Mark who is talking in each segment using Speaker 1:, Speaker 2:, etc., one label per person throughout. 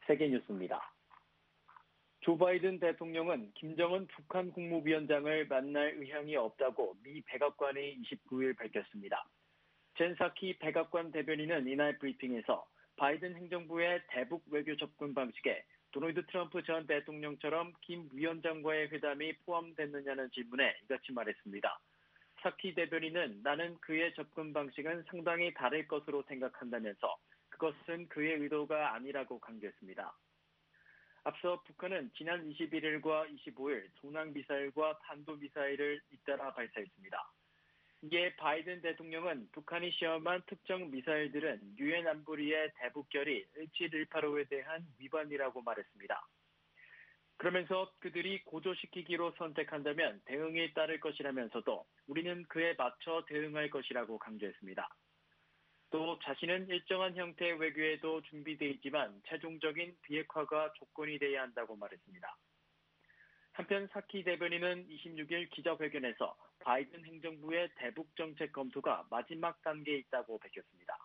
Speaker 1: 세계뉴스입니다. 조 바이든 대통령은 김정은 북한 국무위원장을 만날 의향이 없다고 미 백악관이 29일 밝혔습니다. 젠 사키 백악관 대변인은 이날 브리핑에서 바이든 행정부의 대북 외교 접근 방식에 도널드 트럼프 전 대통령처럼 김 위원장과의 회담이 포함됐느냐는 질문에 이같이 말했습니다. 사키 대변인은 나는 그의 접근 방식은 상당히 다를 것으로 생각한다면서 그것은 그의 의도가 아니라고 강조했습니다. 앞서 북한은 지난 21일과 25일 순항미사일과 탄도미사일을 잇따라 발사했습니다. 이에 바이든 대통령은 북한이 시험한 특정 미사일들은 유엔 안보리의 대북 결의 1718호에 대한 위반이라고 말했습니다. 그러면서 그들이 고조시키기로 선택한다면 대응이 따를 것이라면서도 우리는 그에 맞춰 대응할 것이라고 강조했습니다. 또 자신은 일정한 형태의 외교에도 준비되어 있지만 최종적인 비핵화가 조건이 돼야 한다고 말했습니다. 한편 사키 대변인은 26일 기자회견에서 바이든 행정부의 대북 정책 검토가 마지막 단계에 있다고 밝혔습니다.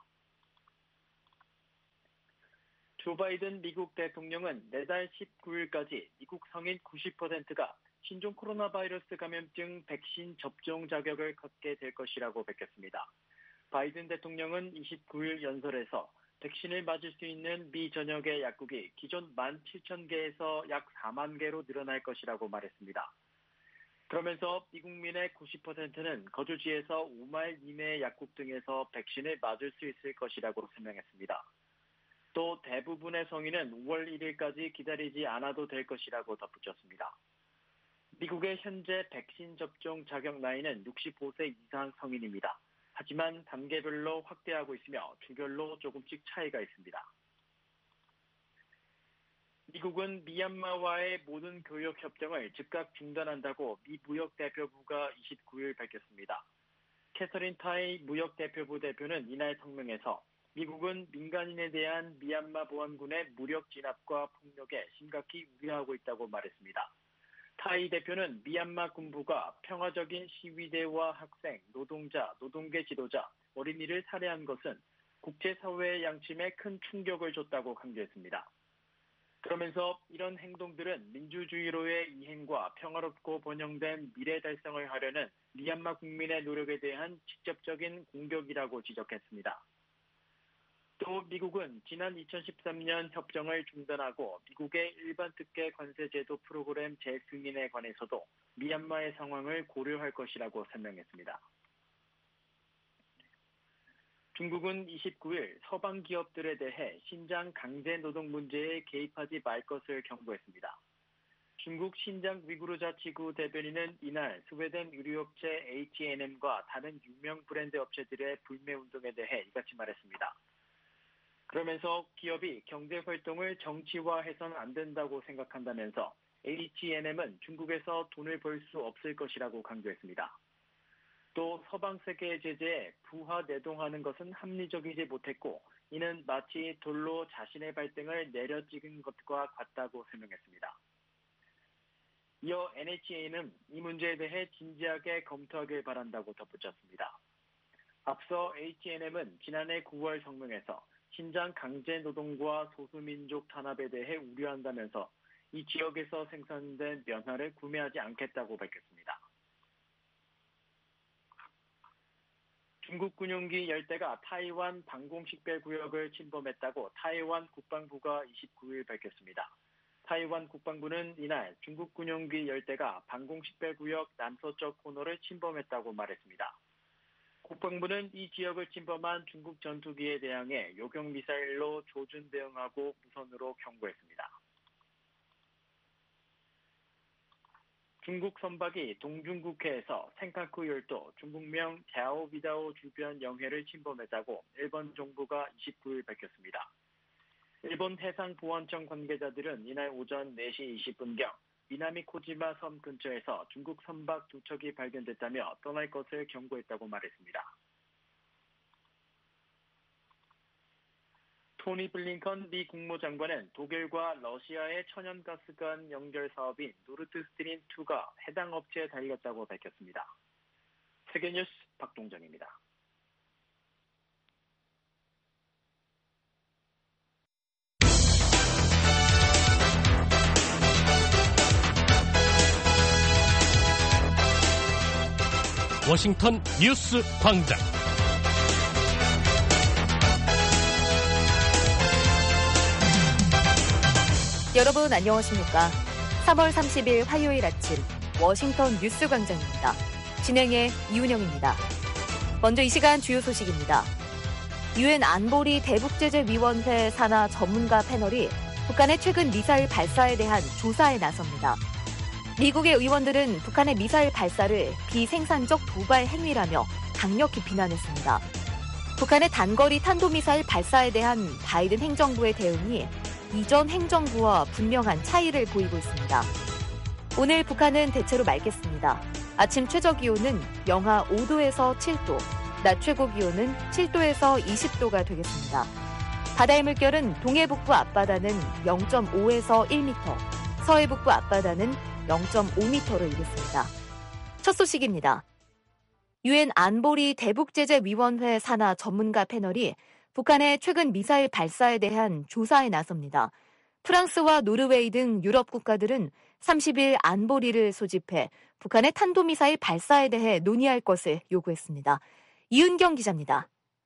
Speaker 1: 조 바이든 미국 대통령은 내달 19일까지 미국 성인 90%가 신종 코로나 바이러스 감염증 백신 접종 자격을 갖게 될 것이라고 밝혔습니다. 바이든 대통령은 29일 연설에서 백신을 맞을 수 있는 미 전역의 약국이 기존 17,000개에서 약 4만 개로 늘어날 것이라고 말했습니다. 그러면서 미국민의 90%는 거주지에서 5마일 이내의 약국 등에서 백신을 맞을 수 있을 것이라고 설명했습니다. 또 대부분의 성인은 5월 1일까지 기다리지 않아도 될 것이라고 덧붙였습니다. 미국의 현재 백신 접종 자격 나이는 65세 이상 성인입니다. 하지만 단계별로 확대하고 있으며 주별로 조금씩 차이가 있습니다. 미국은 미얀마와의 모든 교역 협정을 즉각 중단한다고 미 무역대표부가 29일 밝혔습니다. 캐서린 타이 무역대표부 대표는 이날 성명에서 미국은 민간인에 대한 미얀마 보안군의 무력 진압과 폭력에 심각히 우려하고 있다고 말했습니다. 타이 대표는 미얀마 군부가 평화적인 시위대와 학생, 노동자, 노동계 지도자, 어린이를 살해한 것은 국제사회의 양심에 큰 충격을 줬다고 강조했습니다. 그러면서 이런 행동들은 민주주의로의 이행과 평화롭고 번영된 미래 달성을 하려는 미얀마 국민의 노력에 대한 직접적인 공격이라고 지적했습니다. 또 미국은 지난 2013년 협정을 중단하고 미국의 일반 특혜 관세제도 프로그램 재승인에 관해서도 미얀마의 상황을 고려할 것이라고 설명했습니다. 중국은 29일 서방 기업들에 대해 신장 강제 노동 문제에 개입하지 말 것을 경고했습니다. 중국 신장 위구르 자치구 대변인은 이날 스웨덴 의류업체 H&M과 다른 유명 브랜드 업체들의 불매 운동에 대해 이같이 말했습니다. 그러면서 기업이 경제활동을 정치화해서는 안 된다고 생각한다면서 H&M은 중국에서 돈을 벌 수 없을 것이라고 강조했습니다. 또 서방 세계의 제재에 부하 내동하는 것은 합리적이지 못했고 이는 마치 돌로 자신의 발등을 내려찍은 것과 같다고 설명했습니다. 이어 NHA는 이 문제에 대해 진지하게 검토하길 바란다고 덧붙였습니다. 앞서 H&M은 지난해 9월 성명에서 신장 강제 노동과 소수민족 탄압에 대해 우려한다면서 이 지역에서 생산된 면화를 구매하지 않겠다고 밝혔습니다. 중국 군용기 10대가 타이완 방공식별구역을 침범했다고 타이완 국방부가 29일 밝혔습니다. 타이완 국방부는 이날 중국 군용기 10대가 방공식별구역 남서쪽 코너를 침범했다고 말했습니다. 국방부는 이 지역을 침범한 중국 전투기에 대항해 요격미사일로 조준 대응하고 무선으로 경고했습니다. 중국 선박이 동중국해에서 센카쿠 열도 중국명 갸오비다오 주변 영해를 침범했다고 일본 정부가 29일 밝혔습니다. 일본 해상보안청 관계자들은 이날 오전 4시 20분경 미나미 코지마 섬 근처에서 중국 선박 2척이 발견됐다며 떠날 것을 경고했다고 말했습니다. 토니 블링컨 미 국무장관은 독일과 러시아의 천연가스관 연결 사업인 노르드스트림2가 해당 업체에 달렸다고 밝혔습니다. 세계뉴스 박동정입니다.
Speaker 2: 워싱턴 뉴스 광장.
Speaker 3: 여러분 안녕하십니까? 3월 30일 화요일 아침 워싱턴 뉴스 광장입니다. 진행의 이훈영입니다. 먼저 이 시간 주요 소식입니다. 유엔 안보리 대북제재위원회 산하 전문가 패널이 북한의 최근 미사일 발사에 대한 조사에 나섭니다. 미국의 의원들은 북한의 미사일 발사를 비생산적 도발 행위라며 강력히 비난했습니다. 북한의 단거리 탄도미사일 발사에 대한 바이든 행정부의 대응이 이전 행정부와 분명한 차이를 보이고 있습니다. 오늘 북한은 대체로 맑겠습니다. 아침 최저기온은 영하 5도에서 7도, 낮 최고기온은 7도에서 20도가 되겠습니다. 바다의 물결은 동해북부 앞바다는 0.5에서 1m, 서해북부 앞바다는 0.5m로 이르습니다. 첫 소식입니다. 유엔 안보리 대북제재위원회 산하 전문가 패널이 북한의 최근 미사일 발사에 대한 조사에 나섭니다. 프랑스와 노르웨이 등 유럽 국가들은 30일 안보리를 소집해 북한의 탄도미사일 발사에 대해 논의할 것을 요구했습니다. 이은경 기자입니다.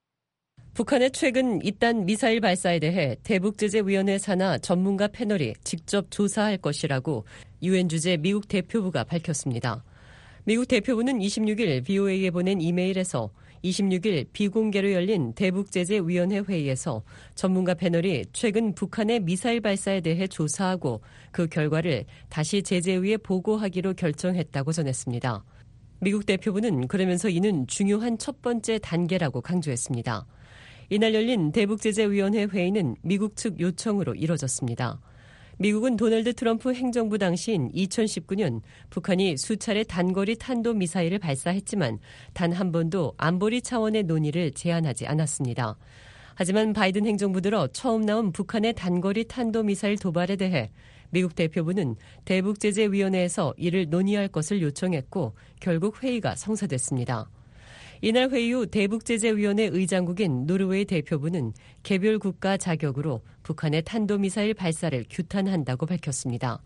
Speaker 4: 북한의 최근 잇단 미사일 발사에 대해 대북제재위원회 산하 전문가 패널이 직접 조사할 것이라고 유엔 주재 미국 대표부가 밝혔습니다. 미국 대표부는 26일 VOA에 보낸 이메일에서 26일 비공개로 열린 대북제재위원회 회의에서 전문가 패널이 최근 북한의 미사일 발사에 대해 조사하고 그 결과를 다시 제재위에 보고하기로 결정했다고 전했습니다. 미국 대표부는 그러면서 이는 중요한 첫 번째 단계라고 강조했습니다. 이날 열린 대북제재위원회 회의는 미국 측 요청으로 이뤄졌습니다. 미국은 도널드 트럼프 행정부 당시인 2019년 북한이 수차례 단거리 탄도미사일을 발사했지만 단 한 번도 안보리 차원의 논의를 제안하지 않았습니다. 하지만 바이든 행정부 들어 처음 나온 북한의 단거리 탄도미사일 도발에 대해 미국 대표부는 대북제재위원회에서 이를 논의할 것을 요청했고 결국 회의가 성사됐습니다. 이날 회의 후 대북제재위원회 의장국인 노르웨이 대표부는 개별 국가 자격으로 북한의 탄도미사일 발사를 규탄한다고 밝혔습니다.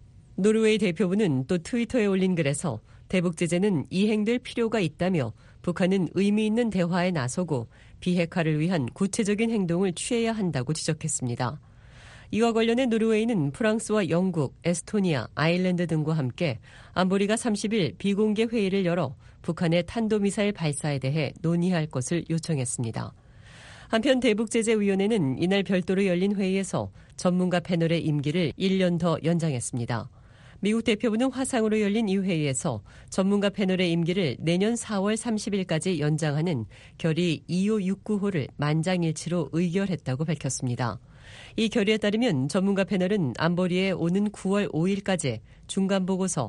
Speaker 4: 노르웨이 대표부는 또 트위터에 올린 글에서 대북제재는 이행될 필요가 있다며 북한은 의미 있는 대화에 나서고 비핵화를 위한 구체적인 행동을 취해야 한다고 지적했습니다. 이와 관련해 노르웨이는 프랑스와 영국, 에스토니아, 아일랜드 등과 함께 안보리가 30일 비공개 회의를 열어 북한의 탄도미사일 발사에 대해 논의할 것을 요청했습니다. 한편 대북제재위원회는 이날 별도로 열린 회의에서 전문가 패널의 임기를 1년 더 연장했습니다. 미국 대표부는 화상으로 열린 이 회의에서 전문가 패널의 임기를 내년 4월 30일까지 연장하는 결의 2569호를 만장일치로 의결했다고 밝혔습니다. 이 결의에 따르면 전문가 패널은 안보리에 오는 9월 5일까지 중간보고서,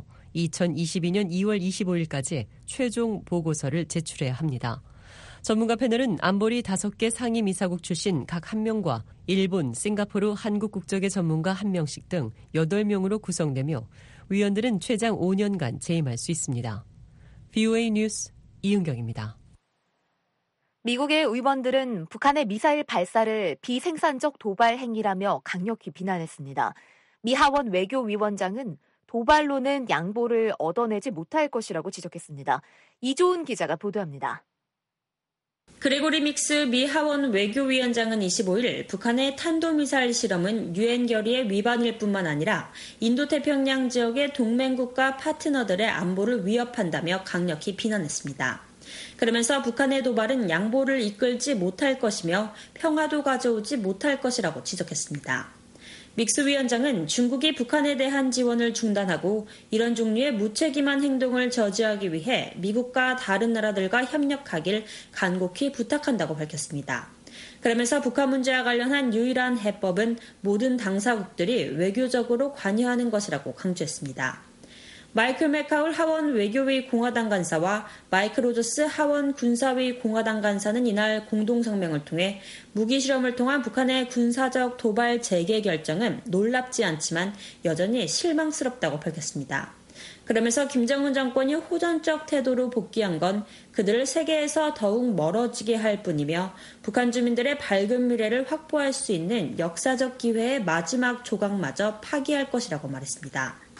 Speaker 4: 2022년 2월 25일까지 최종 보고서를 제출해야 합니다. 전문가 패널은 안보리 5개 상임이사국 출신 각 1명과 일본, 싱가포르, 한국 국적의 전문가 1명씩 등 8명으로 구성되며 위원들은 최장 5년간 재임할 수 있습니다. VOA 뉴스 이은경입니다.
Speaker 3: 미국의 의원들은 북한의 미사일 발사를 비생산적 도발 행위라며 강력히 비난했습니다. 미 하원 외교위원장은 도발로는 양보를 얻어내지 못할 것이라고 지적했습니다. 이조은 기자가 보도합니다.
Speaker 5: 그레고리 믹스 미 하원 외교위원장은 25일 북한의 탄도미사일 실험은 유엔 결의의 위반일 뿐만 아니라 인도태평양 지역의 동맹국가 파트너들의 안보를 위협한다며 강력히 비난했습니다. 그러면서 북한의 도발은 양보를 이끌지 못할 것이며 평화도 가져오지 못할 것이라고 지적했습니다. 믹스 위원장은 중국이 북한에 대한 지원을 중단하고 이런 종류의 무책임한 행동을 저지하기 위해 미국과 다른 나라들과 협력하길 간곡히 부탁한다고 밝혔습니다. 그러면서 북한 문제와 관련한 유일한 해법은 모든 당사국들이 외교적으로 관여하는 것이라고 강조했습니다. 마이클 맥카울 하원 외교위 공화당 간사와 마이크 로저스 하원 군사위 공화당 간사는 이날 공동성명을 통해 무기 실험을 통한 북한의 군사적 도발 재개 결정은 놀랍지 않지만 여전히 실망스럽다고 밝혔습니다. 그러면서 김정은 정권이 호전적 태도로 복귀한 건 그들을 세계에서 더욱 멀어지게 할 뿐이며 북한 주민들의 밝은 미래를 확보할 수 있는 역사적 기회의 마지막 조각마저 파기할 것이라고 말했습니다.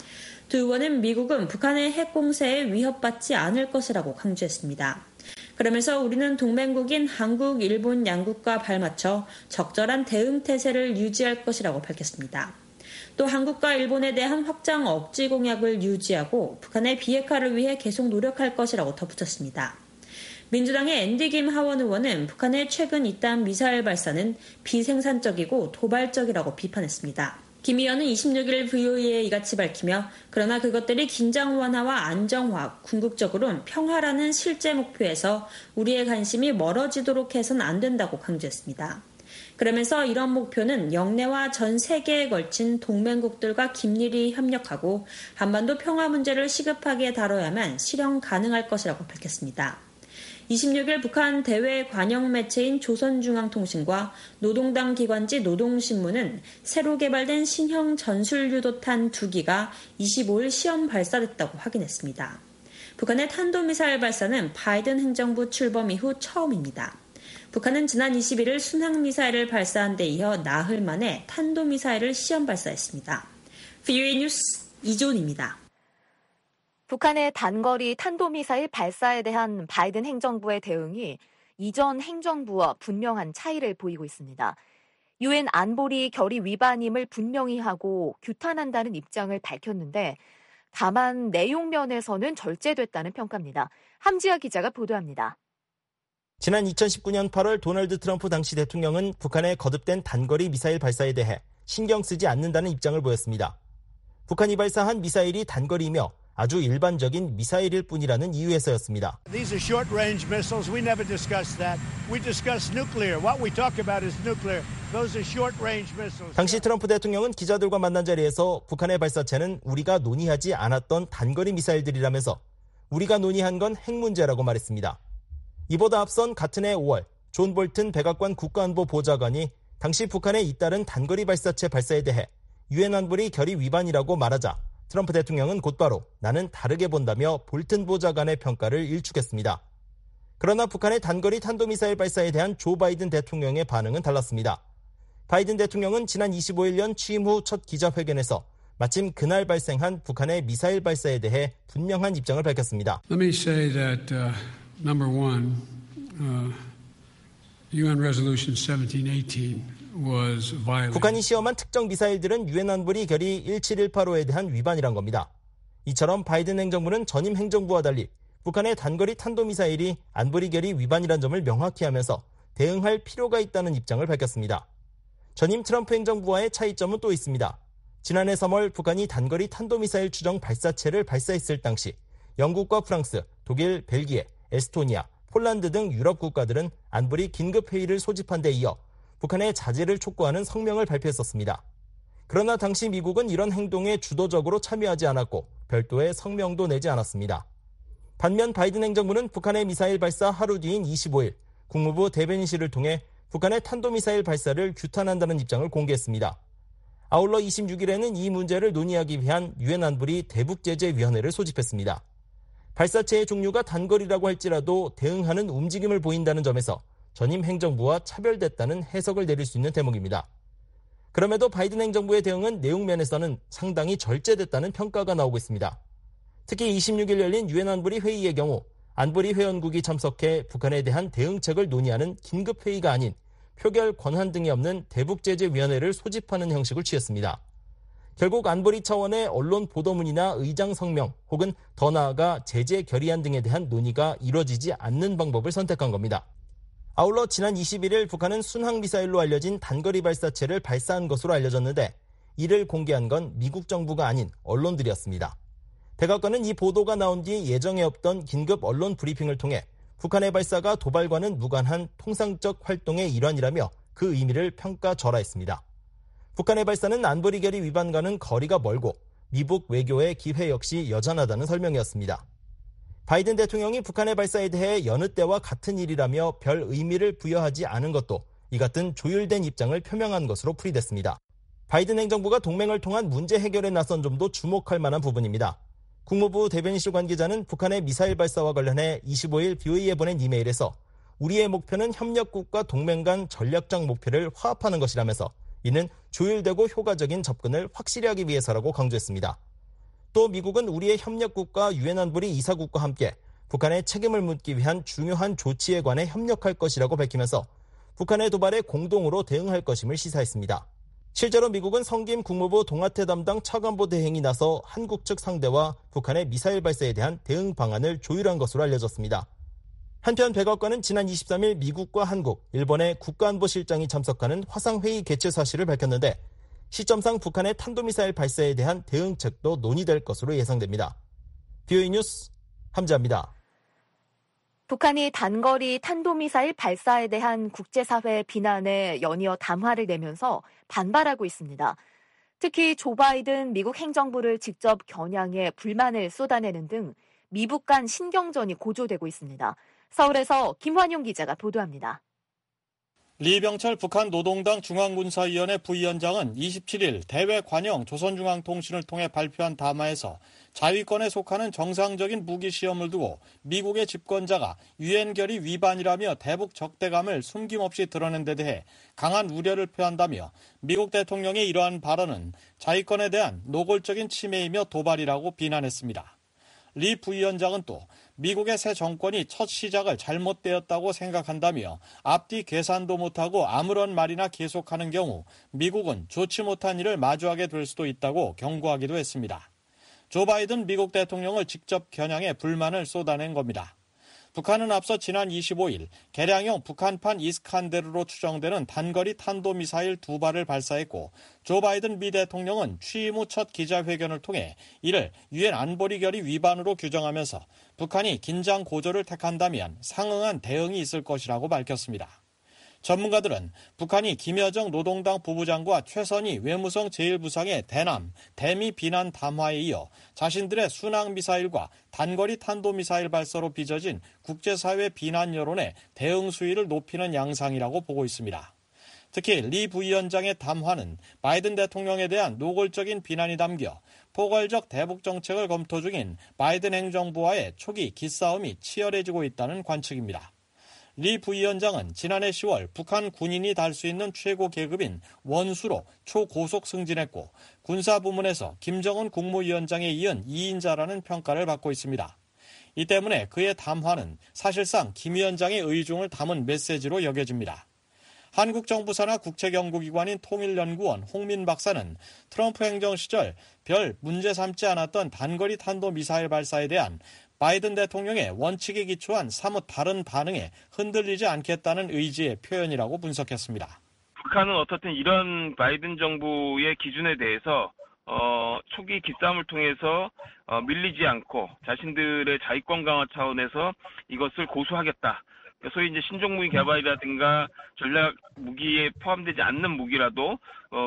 Speaker 5: 두 의원은 미국은 북한의 핵 공세에 위협받지 않을 것이라고 강조했습니다. 그러면서 우리는 동맹국인 한국, 일본 양국과 발맞춰 적절한 대응 태세를 유지할 것이라고 밝혔습니다. 또 한국과 일본에 대한 확장 억지 공약을 유지하고 북한의 비핵화를 위해 계속 노력할 것이라고 덧붙였습니다. 민주당의 앤디 김 하원 의원은 북한의 최근 잇따른 미사일 발사는 비생산적이고 도발적이라고 비판했습니다. 김 의원은 26일 VOA에 이같이 밝히며 그러나 그것들이 긴장 완화와 안정화, 궁극적으로는 평화라는 실제 목표에서 우리의 관심이 멀어지도록 해서는 안 된다고 강조했습니다. 그러면서 이런 목표는 영내와 전 세계에 걸친 동맹국들과 긴밀히 협력하고 한반도 평화 문제를 시급하게 다뤄야만 실현 가능할 것이라고 밝혔습니다. 26일 북한 대외 관영 매체인 조선중앙통신과 노동당 기관지 노동신문은 새로 개발된 신형 전술유도탄 2기가 25일 시험 발사됐다고 확인했습니다. 북한의 탄도미사일 발사는 바이든 행정부 출범 이후 처음입니다. 북한은 지난 21일 순항미사일을 발사한 데 이어 나흘 만에 탄도미사일을 시험 발사했습니다. VOA 뉴스 이존입니다.
Speaker 3: 북한의 단거리 탄도미사일 발사에 대한 바이든 행정부의 대응이 이전 행정부와 분명한 차이를 보이고 있습니다. 유엔 안보리 결의 위반임을 분명히 하고 규탄한다는 입장을 밝혔는데 다만 내용 면에서는 절제됐다는 평가입니다. 함지아 기자가 보도합니다.
Speaker 6: 지난 2019년 8월 도널드 트럼프 당시 대통령은 북한의 거듭된 단거리 미사일 발사에 대해 신경 쓰지 않는다는 입장을 보였습니다. 북한이 발사한 미사일이 단거리이며 아주 일반적인 미사일일 뿐이라는 이유에서였습니다.
Speaker 7: These are short-range missiles. We never discuss that. We discuss nuclear. What we talk about is nuclear. Those are short-range missiles.
Speaker 6: 당시 트럼프 대통령은 기자들과 만난 자리에서 북한의 발사체는 우리가 논의하지 않았던 단거리 미사일들이라면서 우리가 논의한 건 핵 문제라고 말했습니다. 이보다 앞선 같은 해 5월 존 볼튼 백악관 국가안보 보좌관이 당시 북한의 잇따른 단거리 발사체 발사에 대해 유엔 안보리 결의 위반이라고 말하자 트럼프 대통령은 곧바로 나는 다르게 본다며 볼튼 보좌관의 평가를 일축했습니다. 그러나 북한의 단거리 탄도미사일 발사에 대한 조 바이든 대통령의 반응은 달랐습니다. 바이든 대통령은 지난 25일 취임 후 첫 기자회견에서 마침 그날 발생한 북한의 미사일 발사에 대해 분명한 입장을 밝혔습니다.
Speaker 8: Let me say that number one, UN Resolution 1718 was violated.
Speaker 6: 북한이 시험한 특정 미사일들은 유엔 안보리 결의 17185에 대한 위반이란 겁니다. 이처럼 바이든 행정부는 전임 행정부와 달리 북한의 단거리 탄도미사일이 안보리 결의 위반이란 점을 명확히 하면서 대응할 필요가 있다는 입장을 밝혔습니다. 전임 트럼프 행정부와의 차이점은 또 있습니다. 지난해 3월 북한이 단거리 탄도미사일 추정 발사체를 발사했을 당시 영국과 프랑스, 독일, 벨기에, 에스토니아, 폴란드 등 유럽 국가들은 안보리 긴급회의를 소집한 데 이어 북한의 자제를 촉구하는 성명을 발표했었습니다. 그러나 당시 미국은 이런 행동에 주도적으로 참여하지 않았고 별도의 성명도 내지 않았습니다. 반면 바이든 행정부는 북한의 미사일 발사 하루 뒤인 25일 국무부 대변인실을 통해 북한의 탄도미사일 발사를 규탄한다는 입장을 공개했습니다. 아울러 26일에는 이 문제를 논의하기 위한 유엔 안보리 대북제재위원회를 소집했습니다. 발사체의 종류가 단거리라고 할지라도 대응하는 움직임을 보인다는 점에서 전임 행정부와 차별됐다는 해석을 내릴 수 있는 대목입니다. 그럼에도 바이든 행정부의 대응은 내용 면에서는 상당히 절제됐다는 평가가 나오고 있습니다. 특히 26일 열린 유엔 안보리 회의의 경우 안보리 회원국이 참석해 북한에 대한 대응책을 논의하는 긴급회의가 아닌 표결 권한 등이 없는 대북제재위원회를 소집하는 형식을 취했습니다. 결국 안보리 차원의 언론 보도문이나 의장 성명 혹은 더 나아가 제재 결의안 등에 대한 논의가 이뤄지지 않는 방법을 선택한 겁니다. 아울러 지난 21일 북한은 순항미사일로 알려진 단거리 발사체를 발사한 것으로 알려졌는데 이를 공개한 건 미국 정부가 아닌 언론들이었습니다. 백악관은 이 보도가 나온 뒤 예정에 없던 긴급 언론 브리핑을 통해 북한의 발사가 도발과는 무관한 통상적 활동의 일환이라며 그 의미를 평가절하했습니다. 북한의 발사는 안보리 결의 위반과는 거리가 멀고 미북 외교의 기회 역시 여전하다는 설명이었습니다. 바이든 대통령이 북한의 발사에 대해 여느 때와 같은 일이라며 별 의미를 부여하지 않은 것도 이 같은 조율된 입장을 표명한 것으로 풀이됐습니다. 바이든 행정부가 동맹을 통한 문제 해결에 나선 점도 주목할 만한 부분입니다. 국무부 대변인실 관계자는 북한의 미사일 발사와 관련해 25일 BOA에 보낸 이메일에서 우리의 목표는 협력국과 동맹 간 전략적 목표를 화합하는 것이라면서 이는 조율되고 효과적인 접근을 확실히 하기 위해서라고 강조했습니다. 또 미국은 우리의 협력국가 유엔 안보리 이사국과 함께 북한의 책임을 묻기 위한 중요한 조치에 관해 협력할 것이라고 밝히면서 북한의 도발에 공동으로 대응할 것임을 시사했습니다. 실제로 미국은 성김 국무부 동아태 담당 차관보 대행이 나서 한국 측 상대와 북한의 미사일 발사에 대한 대응 방안을 조율한 것으로 알려졌습니다. 한편 백악관은 지난 23일 미국과 한국, 일본의 국가안보실장이 참석하는 화상회의 개최 사실을 밝혔는데 시점상 북한의 탄도미사일 발사에 대한 대응책도 논의될 것으로 예상됩니다. BOE 뉴스 함지아입니다.
Speaker 3: 북한이 단거리 탄도미사일 발사에 대한 국제사회 비난에 연이어 담화를 내면서 반발하고 있습니다. 특히 조 바이든 미국 행정부를 직접 겨냥해 불만을 쏟아내는 등 미북 간 신경전이 고조되고 있습니다. 서울에서 김환용 기자가 보도합니다.
Speaker 9: 리병철 북한 노동당 중앙군사위원회 부위원장은 27일 대외 관영 조선중앙통신을 통해 발표한 담화에서 자위권에 속하는 정상적인 무기 시험을 두고 미국의 집권자가 유엔 결의 위반이라며 대북 적대감을 숨김없이 드러낸 데 대해 강한 우려를 표한다며 미국 대통령의 이러한 발언은 자위권에 대한 노골적인 침해이며 도발이라고 비난했습니다. 리 부위원장은 또 미국의 새 정권이 첫 시작을 잘못되었다고 생각한다며 앞뒤 계산도 못하고 아무런 말이나 계속하는 경우 미국은 좋지 못한 일을 마주하게 될 수도 있다고 경고하기도 했습니다. 조 바이든 미국 대통령을 직접 겨냥해 불만을 쏟아낸 겁니다. 북한은 앞서 지난 25일 개량형 북한판 이스칸데르로 추정되는 단거리 탄도미사일 2발을 발사했고 조 바이든 미 대통령은 취임 후 첫 기자회견을 통해 이를 유엔 안보리 결의 위반으로 규정하면서 북한이 긴장 고조를 택한다면 상응한 대응이 있을 것이라고 밝혔습니다. 전문가들은 북한이 김여정 노동당 부부장과 최선희 외무성 제1부상의 대남, 대미 비난 담화에 이어 자신들의 순항미사일과 단거리 탄도미사일 발사로 빚어진 국제사회 비난 여론의 대응 수위를 높이는 양상이라고 보고 있습니다. 특히 리 부위원장의 담화는 바이든 대통령에 대한 노골적인 비난이 담겨 포괄적 대북 정책을 검토 중인 바이든 행정부와의 초기 기싸움이 치열해지고 있다는 관측입니다. 리 부위원장은 지난해 10월 북한 군인이 달 수 있는 최고 계급인 원수로 초고속 승진했고 군사부문에서 김정은 국무위원장에 이은 2인자라는 평가를 받고 있습니다. 이 때문에 그의 담화는 사실상 김 위원장의 의중을 담은 메시지로 여겨집니다. 한국 정부 산하 국책연구기관인 통일연구원 홍민 박사는 트럼프 행정 시절 별 문제 삼지 않았던 단거리 탄도미사일 발사에 대한 바이든 대통령의 원칙에 기초한 사뭇 다른 반응에 흔들리지 않겠다는 의지의 표현이라고 분석했습니다.
Speaker 10: 북한은 어떻든 이런 바이든 정부의 기준에 대해서 초기 기싸움을 통해서 밀리지 않고 자신들의 자위권 강화 차원에서 이것을 고수하겠다. 소위 이제 신종무기 개발이라든가 전략 무기에 포함되지 않는 무기라도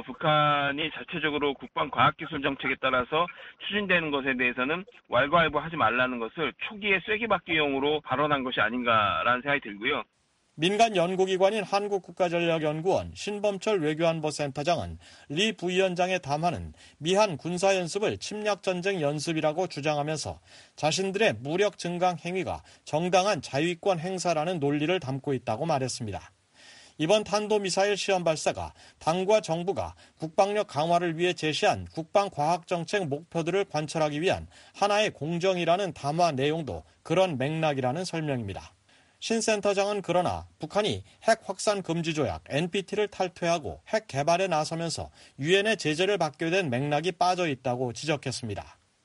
Speaker 10: 북한이 자체적으로 국방과학기술 정책에 따라서 추진되는 것에 대해서는 왈가왈부하지 말라는 것을 초기에 쐐기받기용으로 발언한 것이 아닌가라는 생각이 들고요.
Speaker 9: 민간 연구기관인 한국국가전략연구원 신범철 외교안보센터장은 리 부위원장의 담화는 미한 군사연습을 침략전쟁 연습이라고 주장하면서 자신들의 무력 증강 행위가 정당한 자위권 행사라는 논리를 담고 있다고 말했습니다. 이번 탄도미사일 시험 발사가 당과 정부가 국방력 강화를 위해 제시한 국방과학정책 목표들을 관철하기 위한 하나의 공정이라는 담화 내용도 그런 맥락이라는 설명입니다. 신 센터장은 그러나 북한이 핵 확산 금지 조약 NPT를 탈퇴하고 핵 개발에 나서면서 유엔의 제재를 받게 된 맥락이 빠져 있다고 지적했습니다.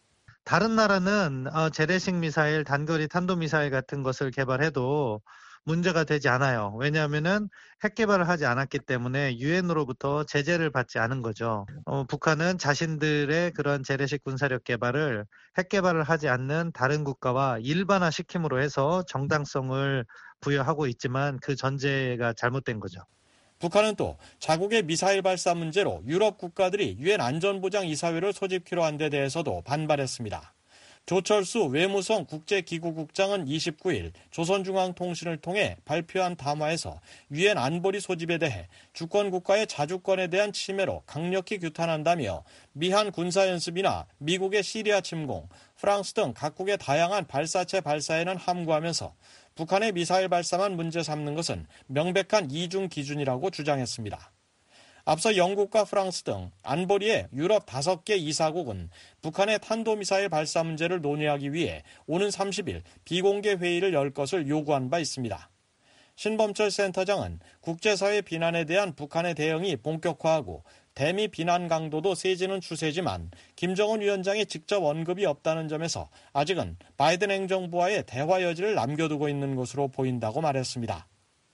Speaker 11: 다른 나라는 재래식 미사일, 단거리 탄도미사일 같은 것을 개발해도 문제가 되지 않아요. 왜냐하면은 핵 개발을 하지 않았기 때문에 유엔으로부터 제재를 받지 않은 거죠. 북한은 자신들의 그런 재래식 군사력 개발을 핵 개발을 하지 않는 다른 국가와 일반화시킴으로 해서 정당성을 부여하고 있지만 그 전제가 잘못된 거죠.
Speaker 9: 북한은 또 자국의 미사일 발사 문제로 유럽 국가들이 유엔 안전보장이사회를 소집키로 한 데 대해서도 반발했습니다. 조철수 외무성 국제기구국장은 29일 조선중앙통신을 통해 발표한 담화에서 유엔 안보리 소집에 대해 주권국가의 자주권에 대한 침해로 강력히 규탄한다며 미한 군사연습이나 미국의 시리아 침공, 프랑스 등 각국의 다양한 발사체 발사에는 함구하면서 북한의 미사일 발사만 문제 삼는 것은 명백한 이중 기준이라고 주장했습니다. 앞서 영국과 프랑스 등 안보리의 유럽 5개 이사국은 북한의 탄도미사일 발사 문제를 논의하기 위해 오는 30일 비공개 회의를 열 것을 요구한 바 있습니다. 신범철 센터장은 국제사회 비난에 대한 북한의 대응이 본격화하고 대미 비난 강도도 세지는 추세지만 김정은 위원장의 직접 언급이 없다는 점에서 아직은 바이든 행정부와의 대화 여지를 남겨두고 있는 것으로 보인다고 말했습니다.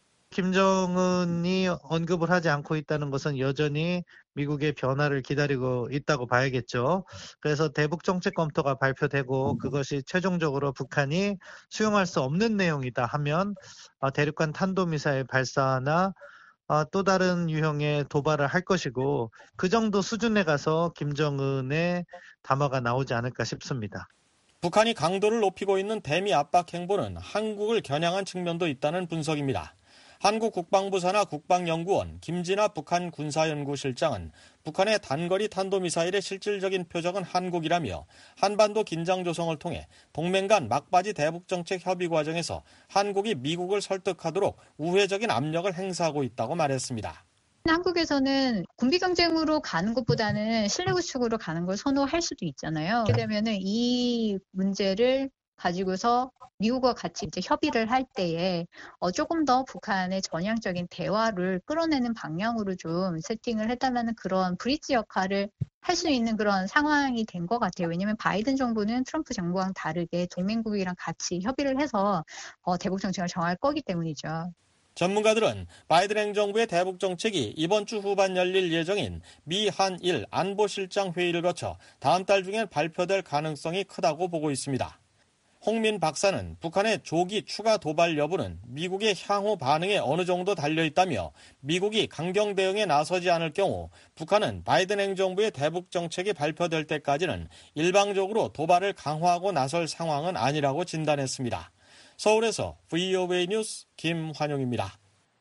Speaker 11: 김정은이 언급을 하지 않고 있다는 것은 여전히 미국의 변화를 기다리고 있다고 봐야겠죠. 그래서 대북 정책 검토가 발표되고 그것이 최종적으로 북한이 수용할 수 없는 내용이다 하면 대륙간 탄도미사일 발사나 또 다른 유형의 도발을 할 것이고 그 정도 수준에 가서 김정은의 담화가 나오지 않을까 싶습니다.
Speaker 9: 북한이 강도를 높이고 있는 대미 압박 행보는 한국을 겨냥한 측면도 있다는 분석입니다. 한국 국방부 산하 국방연구원 김진아 북한 군사연구실장은 북한의 단거리 탄도미사일의 실질적인 표적은 한국이라며 한반도 긴장 조성을 통해 동맹 간 막바지 대북정책 협의 과정에서 한국이 미국을 설득하도록 우회적인 압력을 행사하고 있다고 말했습니다.
Speaker 12: 한국에서는 군비 경쟁으로 가는 것보다는 실내 구축으로 가는 걸 선호할 수도 있잖아요. 그렇게 되면은 이 문제를 가지고서 미국과 같이 이제 협의를 할 때에 조금 더 북한의 전향적인 대화를 끌어내는 방향으로 좀 세팅을 해달라는 그런 브릿지 역할을 할 수 있는 그런 상황이 된 것 같아요. 왜냐하면 바이든 정부는 트럼프 정부와는 다르게 동맹국이랑 같이 협의를 해서 대북 정책을 정할 거기 때문이죠.
Speaker 9: 전문가들은 바이든 행정부의 대북 정책이 이번 주 후반 열릴 예정인 미 한일 안보실장 회의를 거쳐 다음 달 중에 발표될 가능성이 크다고 보고 있습니다. 홍민 박사는 북한의 조기 추가 도발 여부는 미국의 향후 반응에 어느 정도 달려있다며 미국이 강경 대응에 나서지 않을 경우 북한은 바이든 행정부의 대북 정책이 발표될 때까지는 일방적으로 도발을 강화하고 나설 상황은 아니라고 진단했습니다. 서울에서 VOA 뉴스 김환용입니다.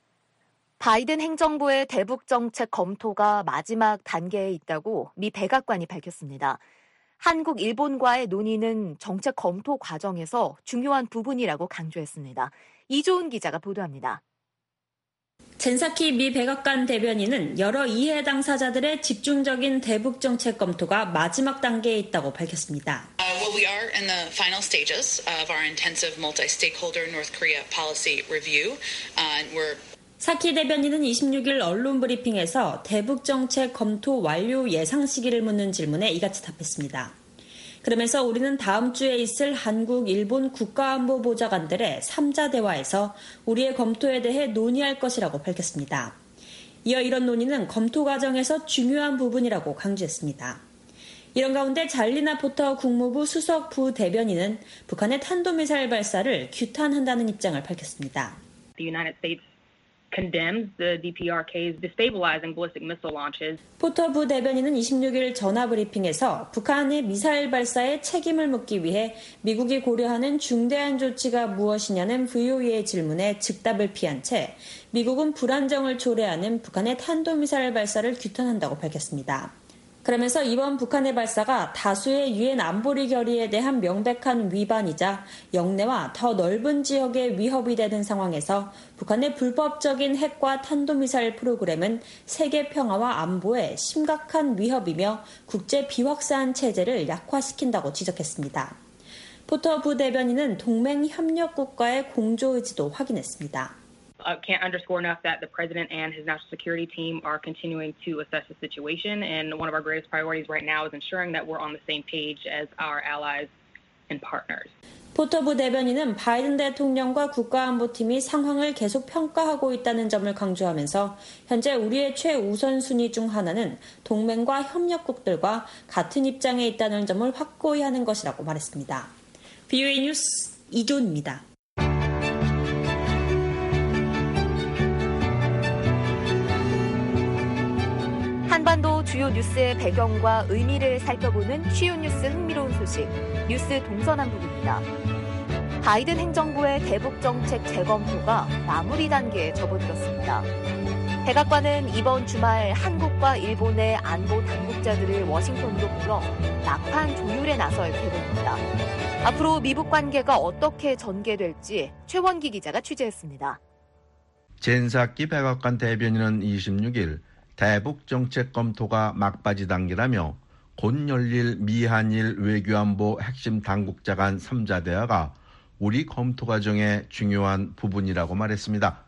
Speaker 3: 바이든 행정부의 대북 정책 검토가 마지막 단계에 있다고 미 백악관이 밝혔습니다. 한국, 일본과의 논의는 정책 검토 과정에서 중요한 부분이라고 강조했습니다. 이조은 기자가 보도합니다.
Speaker 5: 젠사키 미 백악관 대변인은 여러 이해 당사자들의 집중적인 대북 정책 검토가 마지막 단계에 있다고 밝혔습니다.
Speaker 13: Well, we are in the final stages of our intensive multi-stakeholder North Korea policy review.
Speaker 5: 사키 대변인은 26일 언론 브리핑에서 대북 정책 검토 완료 예상 시기를 묻는 질문에 이같이 답했습니다. 그러면서 우리는 다음 주에 있을 한국, 일본 국가안보보좌관들의 3자 대화에서 우리의 검토에 대해 논의할 것이라고 밝혔습니다. 이어 이런 논의는 검토 과정에서 중요한 부분이라고 강조했습니다. 이런 가운데 잘리나 포터 국무부 수석 부대변인은 북한의 탄도미사일 발사를 규탄한다는 입장을 밝혔습니다.
Speaker 14: The United States condemns the DPRK's destabilizing ballistic missile launches.
Speaker 5: 포터 부대변인은 26일 전화 브리핑에서 북한의 미사일 발사에 책임을 묻기 위해 미국이 고려하는 중대한 조치가 무엇이냐는 VOA의 질문에 즉답을 피한 채 미국은 불안정을 초래하는 북한의 탄도미사일 발사를 규탄한다고 밝혔습니다. 그러면서 이번 북한의 발사가 다수의 유엔 안보리 결의에 대한 명백한 위반이자 영내와 더 넓은 지역에 위협이 되는 상황에서 북한의 불법적인 핵과 탄도미사일 프로그램은 세계 평화와 안보에 심각한 위협이며 국제 비확산 체제를 약화시킨다고 지적했습니다. 포터 부대변인은 동맹 협력국가의 공조 의지도 확인했습니다.
Speaker 14: Can't underscore enough that the president and his national security team are continuing to assess the situation, and one of our greatest priorities right now is ensuring that we're on the same page as our allies and partners.
Speaker 5: 포터부 대변인은 바이든 대통령과 국가안보팀이 상황을 계속 평가하고 있다는 점을 강조하면서 현재 우리의 최우선 순위 중 하나는 동맹과 협력국들과 같은 입장에 있다는 점을 확고히 하는 것이라고 말했습니다. VOA 뉴스 이조은입니다.
Speaker 3: 한반도 주요 뉴스의 배경과 의미를 살펴보는 쉬운 뉴스 흥미로운 소식, 뉴스 동서남북입니다. 바이든 행정부의 대북 정책 재검토가 마무리 단계에 접어들었습니다. 백악관은 이번 주말 한국과 일본의 안보 당국자들을 워싱턴으로 불러 막판 조율에 나설 계획입니다. 앞으로 미북 관계가 어떻게 전개될지 최원기 기자가 취재했습니다.
Speaker 15: 젠사키 백악관 대변인은 26일 대북 정책 검토가 막바지 단계라며 곧 열릴 미한일 외교안보 핵심 당국자 간 3자 대화가 우리 검토 과정의 중요한 부분이라고 말했습니다.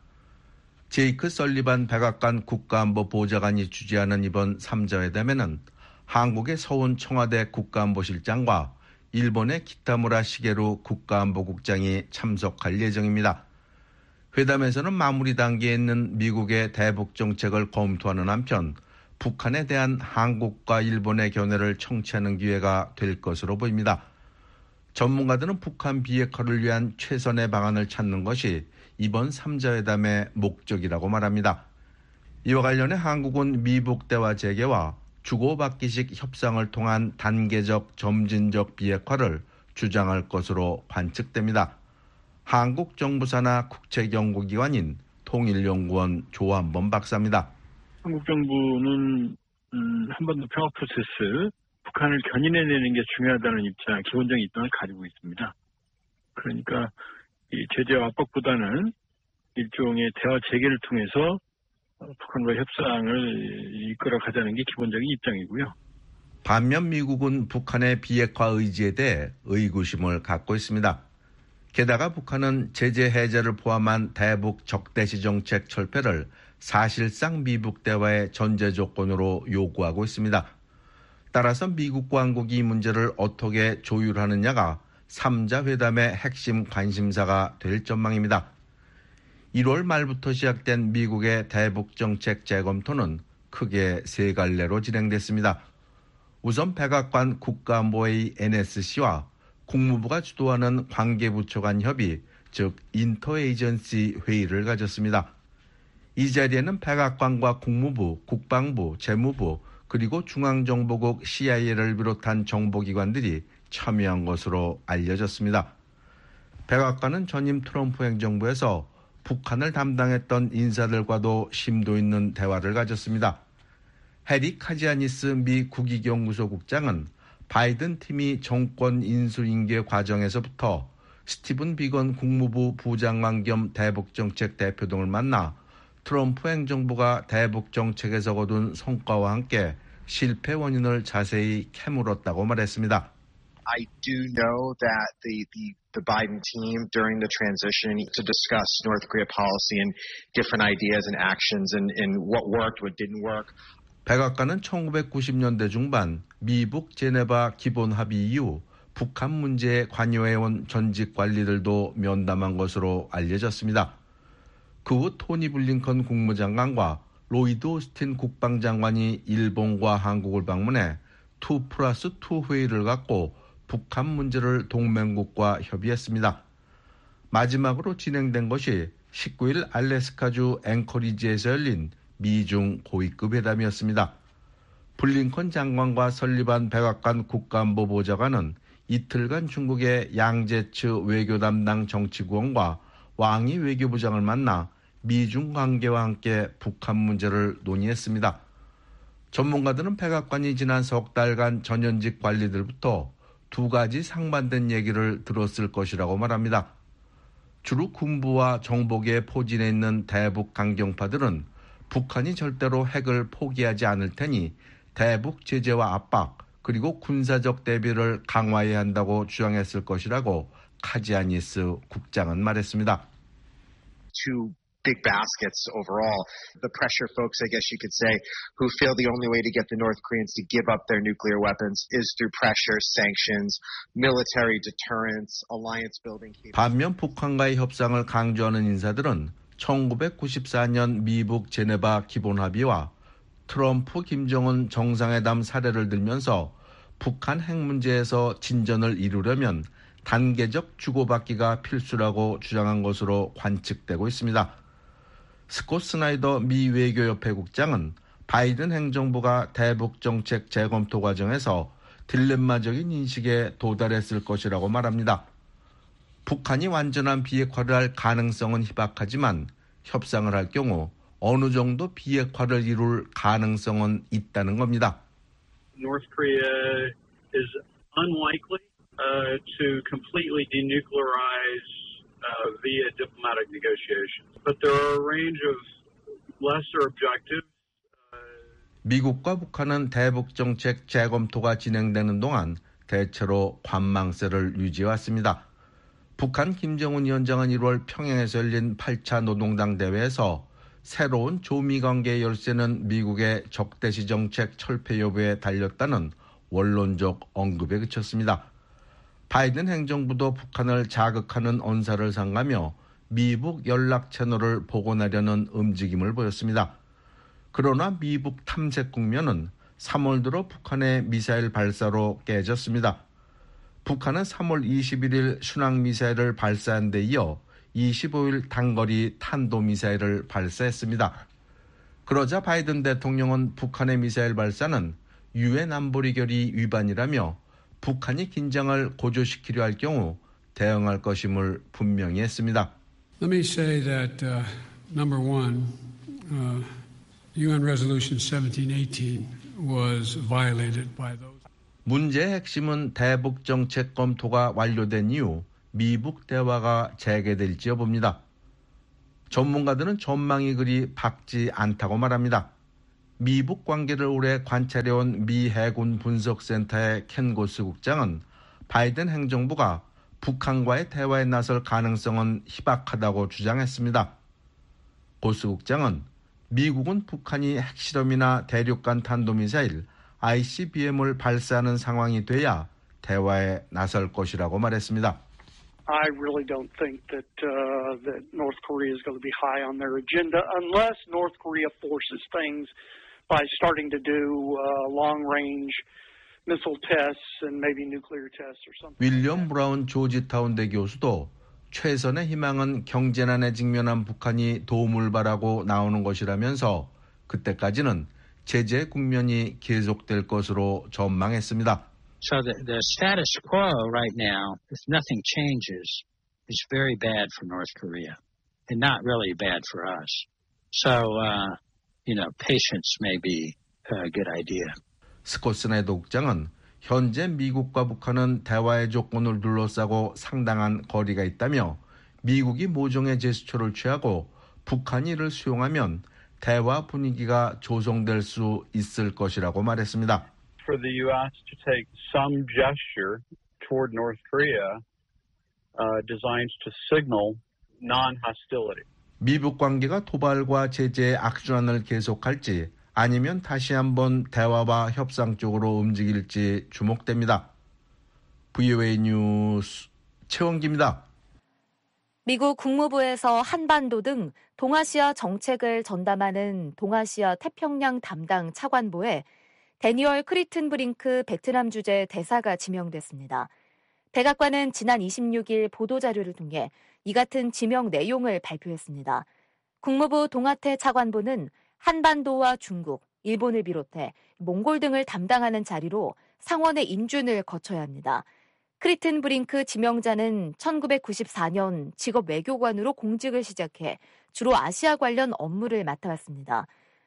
Speaker 15: 제이크 설리반 백악관 국가안보보좌관이 주재하는 이번 3자 회담에는 한국의 서훈 청와대 국가안보실장과 일본의 키타무라 시게루 국가안보국장이 참석할 예정입니다. 회담에서는 마무리 단계에 있는 미국의 대북 정책을 검토하는 한편 북한에 대한 한국과 일본의 견해를 청취하는 기회가 될 것으로 보입니다. 전문가들은 북한 비핵화를 위한 최선의 방안을 찾는 것이 이번 3자 회담의 목적이라고 말합니다. 이와 관련해 한국은 미북 대화 재개와 주고받기식 협상을 통한 단계적 점진적 비핵화를 주장할 것으로 관측됩니다. 한국 정부 산하 국책연구기관인 통일연구원 조한범 박사입니다.
Speaker 16: 한국 정부는 한반도 평화 프로세스, 북한을 견인해내는 게 중요하다는 입장, 기본적인 입장을 가지고 있습니다. 그러니까 이 제재 압박보다는 일종의 대화 재개를 통해서 북한과 협상을 이끌어가자는 게 기본적인 입장이고요.
Speaker 15: 반면 미국은 북한의 비핵화 의지에 대해 의구심을 갖고 있습니다. 게다가 북한은 제재 해제를 포함한 대북 적대시 정책 철폐를 사실상 미북 대화의 전제 조건으로 요구하고 있습니다. 따라서 미국과 한국이 이 문제를 어떻게 조율하느냐가 3자 회담의 핵심 관심사가 될 전망입니다. 1월 말부터 시작된 미국의 대북 정책 재검토는 크게 세 갈래로 진행됐습니다. 우선 백악관 국가안보회의 NSC와 국무부가 주도하는 관계부처 간 협의, 즉 인터에이전시 회의를 가졌습니다. 이 자리에는 백악관과 국무부, 국방부, 재무부, 그리고 중앙정보국 CIA를 비롯한 정보기관들이 참여한 것으로 알려졌습니다. 백악관은 전임 트럼프 행정부에서 북한을 담당했던 인사들과도 심도 있는 대화를 가졌습니다. 해리 카지아니스 미 국익연구소 국장은 바이든 팀이 정권 인수인계 과정에서부터 스티븐 비건 국무부 부장관 겸 대북정책 대표 등을 만나 트럼프 행정부가 대북정책에서 거둔 성과와 함께 실패 원인을 자세히 캐물었다고 말했습니다.
Speaker 17: I do know that the Biden team during the transition to discuss North Korea policy and different ideas and actions and what worked, what didn't work.
Speaker 15: 백악관은 1990년대 중반 미북 제네바 기본 합의 이후 북한 문제에 관여해온 전직 관리들도 면담한 것으로 알려졌습니다. 그 후 토니 블링컨 국무장관과 로이드 오스틴 국방장관이 일본과 한국을 방문해 2+2 회의를 갖고 북한 문제를 동맹국과 협의했습니다. 마지막으로 진행된 것이 19일 알래스카주 앵커리지에서 열린 미중 고위급 회담이었습니다. 블링컨 장관과 설리반 백악관 국가안보보좌관은 이틀간 중국의 양제츠 외교 담당 정치구원과 왕이 외교부장을 만나 미중 관계와 함께 북한 문제를 논의했습니다. 전문가들은 백악관이 지난 석 달간 전현직 관리들부터 두 가지 상반된 얘기를 들었을 것이라고 말합니다. 주로 군부와 정보계에 포진해 있는 대북 강경파들은 북한이 절대로 핵을 포기하지 않을 테니 대북 제재와 압박 그리고 군사적 대비를 강화해야 한다고 주장했을 것이라고 카지아니스 국장은 말했습니다.
Speaker 17: Two big baskets overall. The pressure folks, I guess you could say, who feel the only way to get the North Koreans to give up their nuclear weapons is through pressure, sanctions, military deterrence, alliance building.
Speaker 15: 반면 북한과의 협상을 강조하는 인사들은 1994년 미북 제네바 기본합의와 트럼프 김정은 정상회담 사례를 들면서 북한 핵 문제에서 진전을 이루려면 단계적 주고받기가 필수라고 주장한 것으로 관측되고 있습니다. 스콧 스나이더 미 외교협회 국장은 바이든 행정부가 대북 정책 재검토 과정에서 딜레마적인 인식에 도달했을 것이라고 말합니다. 북한이 완전한 비핵화를 할 가능성은 희박하지만 협상을 할 경우 어느 정도 비핵화를 이룰 가능성은 있다는 겁니다.
Speaker 18: North Korea is unlikely to completely denuclearize via diplomatic negotiations. But there are a range of lesser objectives
Speaker 15: 미국과 북한은 대북 정책 재검토가 진행되는 동안 대체로 관망세를 유지해왔습니다. 북한 김정은 위원장은 1월 평양에서 열린 8차 노동당 대회에서 새로운 조미관계 열쇠는 미국의 적대시 정책 철폐 여부에 달렸다는 원론적 언급에 그쳤습니다. 바이든 행정부도 북한을 자극하는 언사를 삼가며 미북 연락 채널을 복원하려는 움직임을 보였습니다. 그러나 미북 탐색 국면은 3월 들어 북한의 미사일 발사로 깨졌습니다. 북한은 3월 21일 순항미사일을 발사한 데 이어 25일 단거리 탄도미사일을 발사했습니다. 그러자 바이든 대통령은 북한의 미사일 발사는 유엔 안보리 결의 위반이라며 북한이 긴장을 고조시키려 할 경우 대응할 것임을 분명히 했습니다.
Speaker 8: Let me say that number one, UN Resolution 1718 was violated by those.
Speaker 15: 문제의 핵심은 대북 정책 검토가 완료된 이후 미북 대화가 재개될지 여부입니다. 전문가들은 전망이 그리 밝지 않다고 말합니다. 미북 관계를 오래 관찰해온 미 해군 분석센터의 켄 고스 국장은 바이든 행정부가 북한과의 대화에 나설 가능성은 희박하다고 주장했습니다. 고스 국장은 미국은 북한이 핵실험이나 대륙간 탄도미사일 ICBM을 발사하는 상황이 돼야 대화에 나설 것이라고 말했습니다.
Speaker 19: I really don't think that North Korea is going to be high on their agenda unless North Korea forces things by starting to do long-range missile tests and maybe nuclear tests or something.
Speaker 15: 윌리엄 브라운 조지타운대 교수도 최선의 희망은 경제난에 직면한 북한이 도움을 바라고 나오는 것이라면서 그때까지는 제재 국면이 계속될 것으로 전망했습니다.
Speaker 20: So the status quo right now, if nothing changes, is very bad for North Korea and not really bad for us. So, patience may be a good idea.
Speaker 15: 스콧 스나이더 국장은 현재 미국과 북한은 대화의 조건을 둘러싸고 상당한 거리가 있다며 미국이 모종의 제스처를 취하고 북한이 이를 수용하면 대화 분위기가 조성될 수 있을 것이라고 말했습니다.
Speaker 18: For the U.S. to take some gesture toward North Korea designed to signal non-hostility.
Speaker 15: 미북 관계가 도발과 제재의 악순환을 계속할지 아니면 다시 한번 대화와 협상 쪽으로 움직일지 주목됩니다. VOA 뉴스 최원기입니다.
Speaker 3: 미국 국무부에서 한반도 등 동아시아 정책을 전담하는 동아시아 태평양 담당 차관보에 데니얼 크리튼브링크 베트남 주재 대사가 지명됐습니다. 백악관은 지난 26일 보도자료를 통해 이 같은 지명 내용을 발표했습니다. 국무부 동아태 차관보는 한반도와 중국, 일본을 비롯해 몽골 등을 담당하는 자리로 상원의 인준을 거쳐야 합니다. 크리튼브링크 지명자는 1994년 직업 외교관으로 공직을 시작해 주로 아시아 관련 업무를 맡아왔습니다.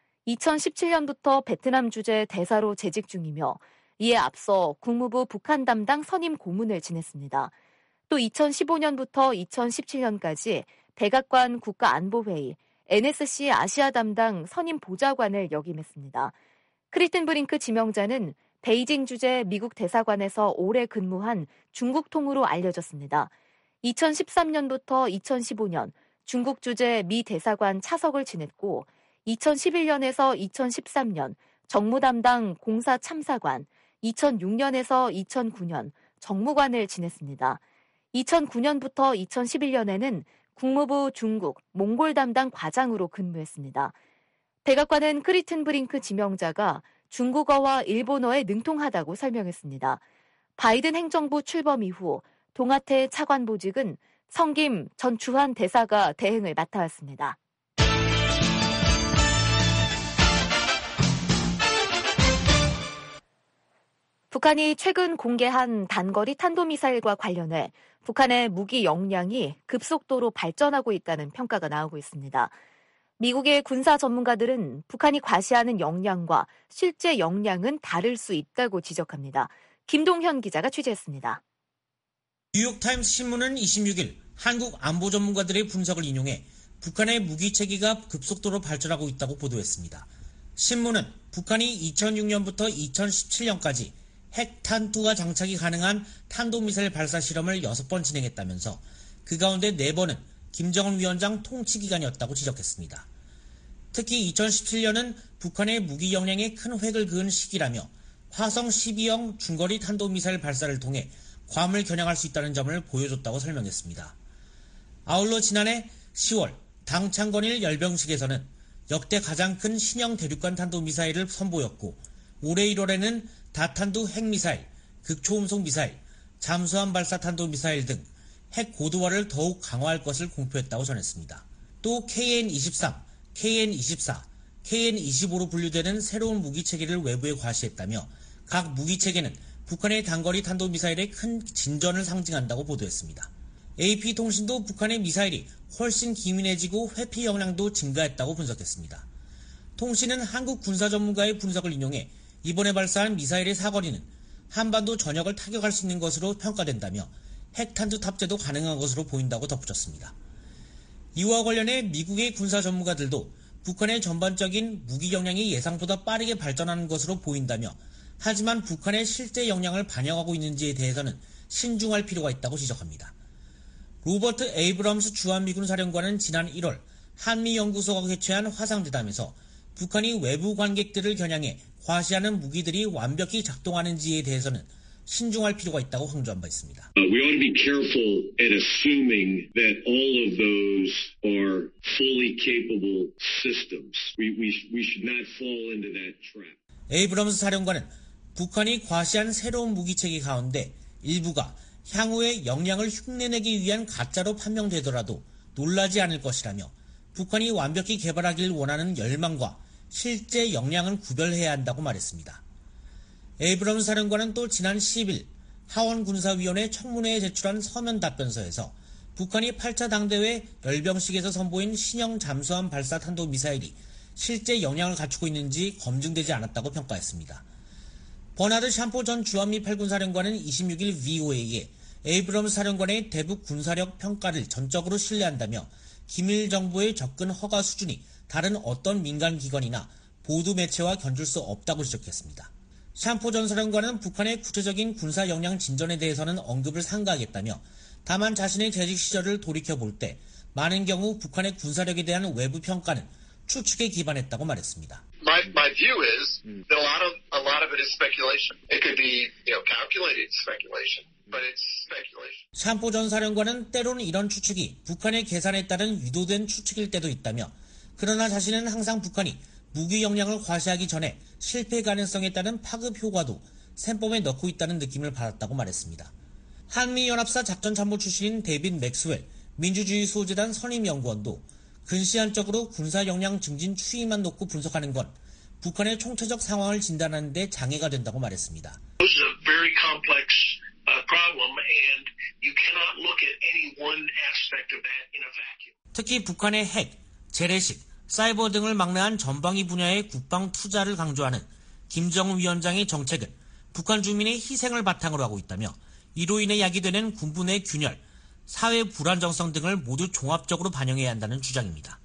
Speaker 3: 2017년부터 베트남 주재 대사로 재직 중이며 이에 앞서 국무부 북한 담당 선임 고문을 지냈습니다. 또 2015년부터 2017년까지 백악관 국가안보회의, NSC 아시아 담당 선임 보좌관을 역임했습니다. 크리튼브링크 지명자는 베이징 주재 미국 대사관에서 오래 근무한 중국 통으로 알려졌습니다. 2013년부터 2015년 중국 주재 미 대사관 차석을 지냈고 2011년에서 2013년 정무 담당 공사 참사관, 2006년에서 2009년 정무관을 지냈습니다. 2009년부터 2011년에는 국무부 중국, 몽골 담당 과장으로 근무했습니다. 백악관은 크리튼브링크 지명자가 중국어와 일본어에 능통하다고 설명했습니다. 바이든 행정부 출범 이후 동아태 차관 보직은 성김 전 주한 대사가 대행을 맡아왔습니다. 북한이 최근 공개한 단거리 탄도미사일과 관련해 북한의 무기 역량이 급속도로 발전하고 있다는 평가가 나오고 있습니다. 미국의 군사 전문가들은 북한이 과시하는 역량과 실제 역량은 다를 수 있다고 지적합니다. 김동현 기자가 취재했습니다.
Speaker 21: 뉴욕타임스 신문은 26일 한국 안보 전문가들의 분석을 인용해 북한의 무기 체계가 급속도로 발전하고 있다고 보도했습니다. 신문은 북한이 2006년부터 2017년까지 핵탄두가 장착이 가능한 탄도미사일 발사 실험을 6번 진행했다면서 그 가운데 4번은 김정은 위원장 통치 기간이었다고 지적했습니다. 특히 2017년은 북한의 무기 역량에 큰 획을 그은 시기라며 화성 12형 중거리 탄도미사일 발사를 통해 괌을 겨냥할 수 있다는 점을 보여줬다고 설명했습니다. 아울러 지난해 10월 당 창건일 열병식에서는 역대 가장 큰 신형 대륙간 탄도미사일을 선보였고 올해 1월에는 다탄두 핵미사일, 극초음속 미사일, 잠수함 발사 탄도미사일 등 핵 고도화를 더욱 강화할 것을 공표했다고 전했습니다. 또 KN-23, KN-24, KN-25로 분류되는 새로운 무기체계를 외부에 과시했다며 각 무기체계는 북한의 단거리 탄도미사일의 큰 진전을 상징한다고 보도했습니다. AP통신도 북한의 미사일이 훨씬 기민해지고 회피 역량도 증가했다고 분석했습니다. 통신은 한국 군사 전문가의 분석을 인용해 이번에 발사한 미사일의 사거리는 한반도 전역을 타격할 수 있는 것으로 평가된다며 핵탄두 탑재도 가능한 것으로 보인다고 덧붙였습니다. 이와 관련해 미국의 군사 전문가들도 북한의 전반적인 무기 역량이 예상보다 빠르게 발전하는 것으로 보인다며 하지만 북한의 실제 역량을 반영하고 있는지에 대해서는 신중할 필요가 있다고 지적합니다. 로버트 에이브럼스 주한미군 사령관은 지난 1월 한미연구소가 개최한 화상대담에서 북한이 외부 관객들을 겨냥해 과시하는 무기들이 완벽히 작동하는지에 대해서는 신중할 필요가 있다고 강조한 바 있습니다.
Speaker 1: We ought to be careful at assuming that all of those are fully capable systems. We should not fall into that trap.
Speaker 21: 에이브럼스 사령관은 북한이 과시한 새로운 무기체계 가운데 일부가 향후에 역량을 흉내내기 위한 가짜로 판명되더라도 놀라지 않을 것이라며 북한이 완벽히 개발하길 원하는 열망과 실제 역량은 구별해야 한다고 말했습니다. 에이브럼스 사령관은 또 지난 10일 하원군사위원회 청문회에 제출한 서면 답변서에서 북한이 8차 당대회 열병식에서 선보인 신형 잠수함 발사 탄도미사일이 실제 역량을 갖추고 있는지 검증되지 않았다고 평가했습니다. 버나드 샴포 전 주한미 팔군사령관은 26일 VOA에 에이브럼스 사령관의 대북 군사력 평가를 전적으로 신뢰한다며 기밀 정보의 접근 허가 수준이 다른 어떤 민간 기관이나 보도 매체와 견줄 수 없다고 지적했습니다. 샴포 전 사령관은 북한의 구체적인 군사 역량 진전에 대해서는 언급을 삼가하겠다며 다만 자신의 재직 시절을 돌이켜볼 때 많은 경우 북한의 군사력에 대한 외부 평가는 추측에 기반했다고 말했습니다.
Speaker 22: My view is that a lot of it is speculation. It could be, calculated speculation, but it's speculation.
Speaker 21: 샴포 전 사령관은 때로는 이런 추측이 북한의 계산에 따른 유도된 추측일 때도 있다며 그러나 자신은 항상 북한이 무기 역량을 과시하기 전에 실패 가능성에 따른 파급 효과도 셈법에 넣고 있다는 느낌을 받았다고 말했습니다. 한미연합사 작전참모 출신인 데이빗 맥스웰 민주주의수호재단 선임연구원도 근시안적으로 군사 역량 증진 추이만 놓고 분석하는 건 북한의 총체적 상황을 진단하는 데 장애가 된다고 말했습니다.
Speaker 22: This is a very complex problem and you cannot look at any one aspect of that in a vacuum.
Speaker 21: 특히 북한의 핵, 재래식, 사이버 등을 망라한 전방위 분야의 국방 투자를 강조하는 김정은 위원장의 정책은 북한 주민의 희생을 바탕으로 하고 있다며 이로 인해 야기되는 군부 내 균열, 사회 불안정성 등을 모두 종합적으로 반영해야 한다는 주장입니다.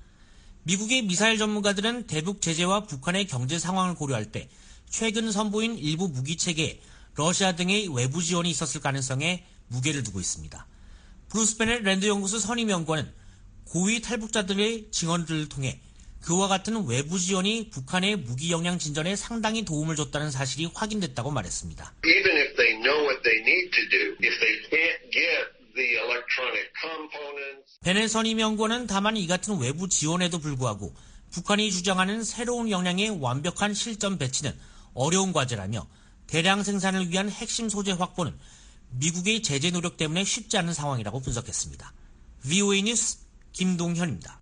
Speaker 21: 미국의 미사일 전문가들은 대북 제재와 북한의 경제 상황을 고려할 때 최근 선보인 일부 무기체계에 러시아 등의 외부 지원이 있었을 가능성에 무게를 두고 있습니다. 브루스 베넷 랜드 연구소 선임연구원은 고위 탈북자들의 증언들을 통해 그와 같은 외부 지원이 북한의 무기 역량 진전에 상당히 도움을 줬다는 사실이 확인됐다고 말했습니다.
Speaker 22: Even if they know what they need to do, if they can't get the electronic components.
Speaker 21: 베넷 선임연구원은 다만 이 같은 외부 지원에도 불구하고 북한이 주장하는 새로운 역량의 완벽한 실전 배치는 어려운 과제라며 대량 생산을 위한 핵심 소재 확보는 미국의 제재 노력 때문에 쉽지 않은 상황이라고 분석했습니다. VOA 뉴스 김동현입니다.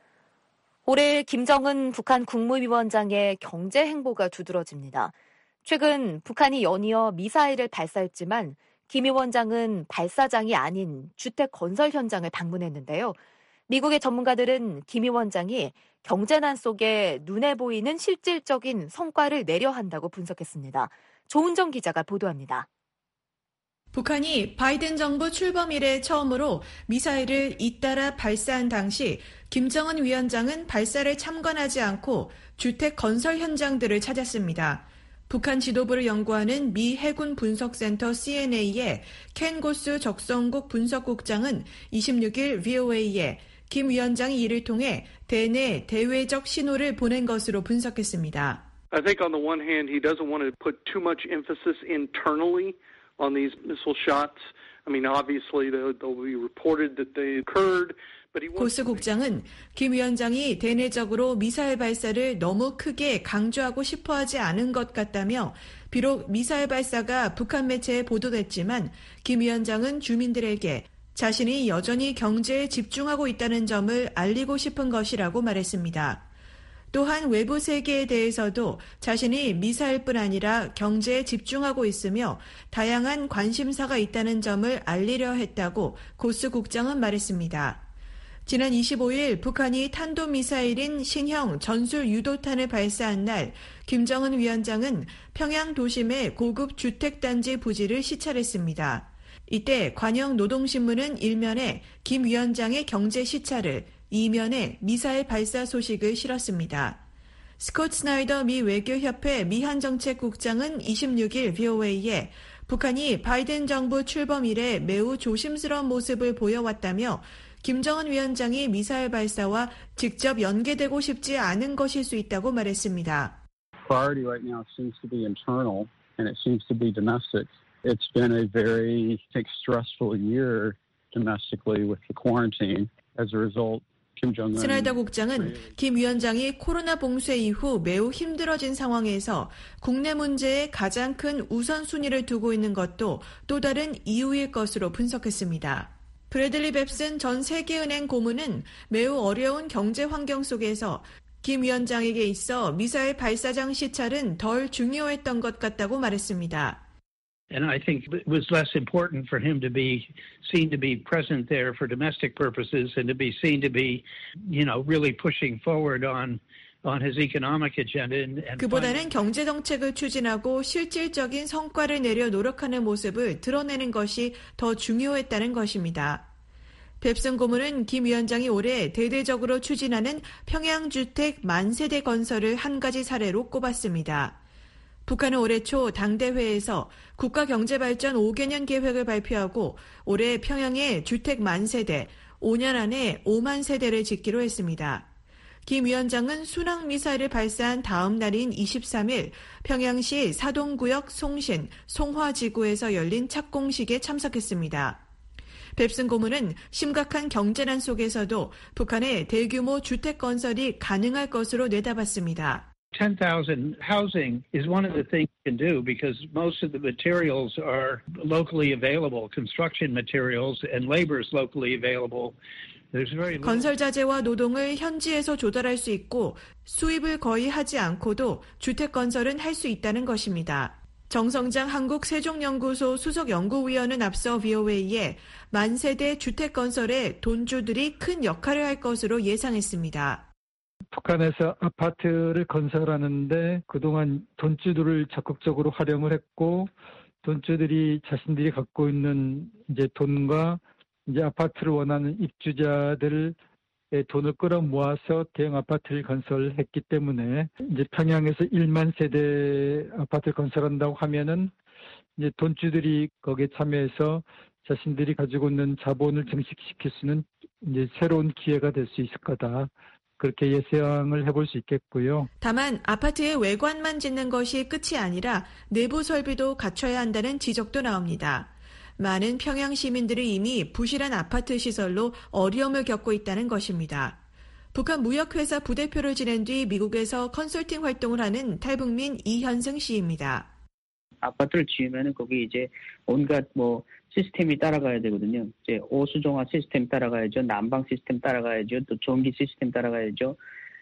Speaker 3: 올해 김정은 북한 국무위원장의 경제 행보가 두드러집니다. 최근 북한이 연이어 미사일을 발사했지만 김 위원장은 발사장이 아닌 주택 건설 현장을 방문했는데요. 미국의 전문가들은 김 위원장이 경제난 속에 눈에 보이는 실질적인 성과를 내려 한다고 분석했습니다. 조은정 기자가 보도합니다.
Speaker 2: 북한이 바이든 정부 출범 이래 처음으로 미사일을 잇따라 발사한 당시 김정은 위원장은 발사를 참관하지 않고 주택 건설 현장들을 찾았습니다. 북한 지도부를 연구하는 미 해군 분석센터 CNA의 켄 고스 적성국 분석국장은 26일 VOA에 김 위원장이 이를 통해 대내 대외적 신호를 보낸 것으로 분석했습니다.
Speaker 4: I think on the one hand, he doesn't want to put too much emphasis internally on these missile shots. I mean, obviously they'll be reported that they occurred.
Speaker 2: 고스 국장은 김 위원장이 대내적으로 미사일 발사를 너무 크게 강조하고 싶어하지 않은 것 같다며 비록 미사일 발사가 북한 매체에 보도됐지만 김 위원장은 주민들에게 자신이 여전히 경제에 집중하고 있다는 점을 알리고 싶은 것이라고 말했습니다. 또한 외부 세계에 대해서도 자신이 미사일뿐 아니라 경제에 집중하고 있으며 다양한 관심사가 있다는 점을 알리려 했다고 고스 국장은 말했습니다. 지난 25일 북한이 탄도미사일인 신형 전술 유도탄을 발사한 날 김정은 위원장은 평양 도심의 고급 주택단지 부지를 시찰했습니다. 이때 관영 노동신문은 일면에 김 위원장의 경제 시찰을, 이면에 미사일 발사 소식을 실었습니다. 스콧 스나이더 미 외교협회 미한정책국장은 26일 VOA에 북한이 바이든 정부 출범 이래 매우 조심스러운 모습을 보여왔다며 김정은 위원장이 미사일 발사와 직접 연계되고 싶지 않은 것일 수 있다고 말했습니다.
Speaker 18: Priority right now seems to be internal and it seems to be domestic. It's been a very, I think, stressful year domestically with the quarantine. As a result, Kim Jong-un.
Speaker 2: 스나이더 국장은 김 위원장이 코로나 봉쇄 이후 매우 힘들어진 상황에서 국내 문제에 가장 큰 우선순위를 두고 있는 것도 또 다른 이유일 것으로 분석했습니다. 브래들리 뱁슨 전 세계은행 고문은 매우 어려운 경제 환경 속에서 김 위원장에게 있어 미사일 발사장 시찰은 덜 중요했던 것 같다고 말했습니다.
Speaker 20: And I think it was less important for him to be seen to be present there for domestic purposes and to be seen to be, really pushing forward on his economic agenda.
Speaker 2: 그보다는 경제 정책을 추진하고 실질적인 성과를 내려 노력하는 모습을 드러내는 것이 더 중요했다는 것입니다. 뱁슨 고문은 김 위원장이 올해 대대적으로 추진하는 평양주택 만세대 건설을 한 가지 사례로 꼽았습니다. 북한은 올해 초 당대회에서 국가경제발전 5개년 계획을 발표하고 올해 평양에 주택 만세대, 5년 안에 5만 세대를 짓기로 했습니다. 김 위원장은 순항미사일을 발사한 다음 날인 23일 평양시 사동구역 송신, 송화지구에서 열린 착공식에 참석했습니다. 뱁슨 고문은 심각한 경제난 속에서도 북한의 대규모 주택 건설이 가능할 것으로 내다봤습니다.
Speaker 20: 10,000 housing is one of the things you can do because most of the materials are locally available, construction materials, and labor is locally available.
Speaker 2: 건설 자재와 노동을 현지에서 조달할 수 있고 수입을 거의 하지 않고도 주택 건설은 할 수 있다는 것입니다. 정성장 한국세종연구소 수석연구위원은 앞서 VOA에 만세대 주택 건설에 돈주들이 큰 역할을 할 것으로 예상했습니다.
Speaker 23: 북한에서 아파트를 건설하는데 그동안 돈주들을 적극적으로 활용을 했고 돈주들이 자신들이 갖고 있는 이제 돈과 이제 아파트를 원하는 입주자들의 돈을 끌어모아서 대형 아파트를 건설했기 때문에 이제 평양에서 1만 세대 아파트를 건설한다고 하면은 이제 돈주들이 거기에 참여해서 자신들이 가지고 있는 자본을 증식시킬 수 있는 이제 새로운 기회가 될 수 있을 거다. 그렇게 예상을 해볼 수 있겠고요.
Speaker 2: 다만 아파트의 외관만 짓는 것이 끝이 아니라 내부 설비도 갖춰야 한다는 지적도 나옵니다. 많은 평양 시민들이 이미 부실한 아파트 시설로 어려움을 겪고 있다는 것입니다. 북한 무역회사 부대표를 지낸 뒤 미국에서 컨설팅 활동을 하는 탈북민 이현승 씨입니다.
Speaker 24: 아파트를 지으면 거기 이제 온갖 시스템이 따라가야 되거든요. 이제 오수종합 시스템 따라가야죠. 난방 시스템 따라가야죠. 또 전기 시스템 따라가야죠.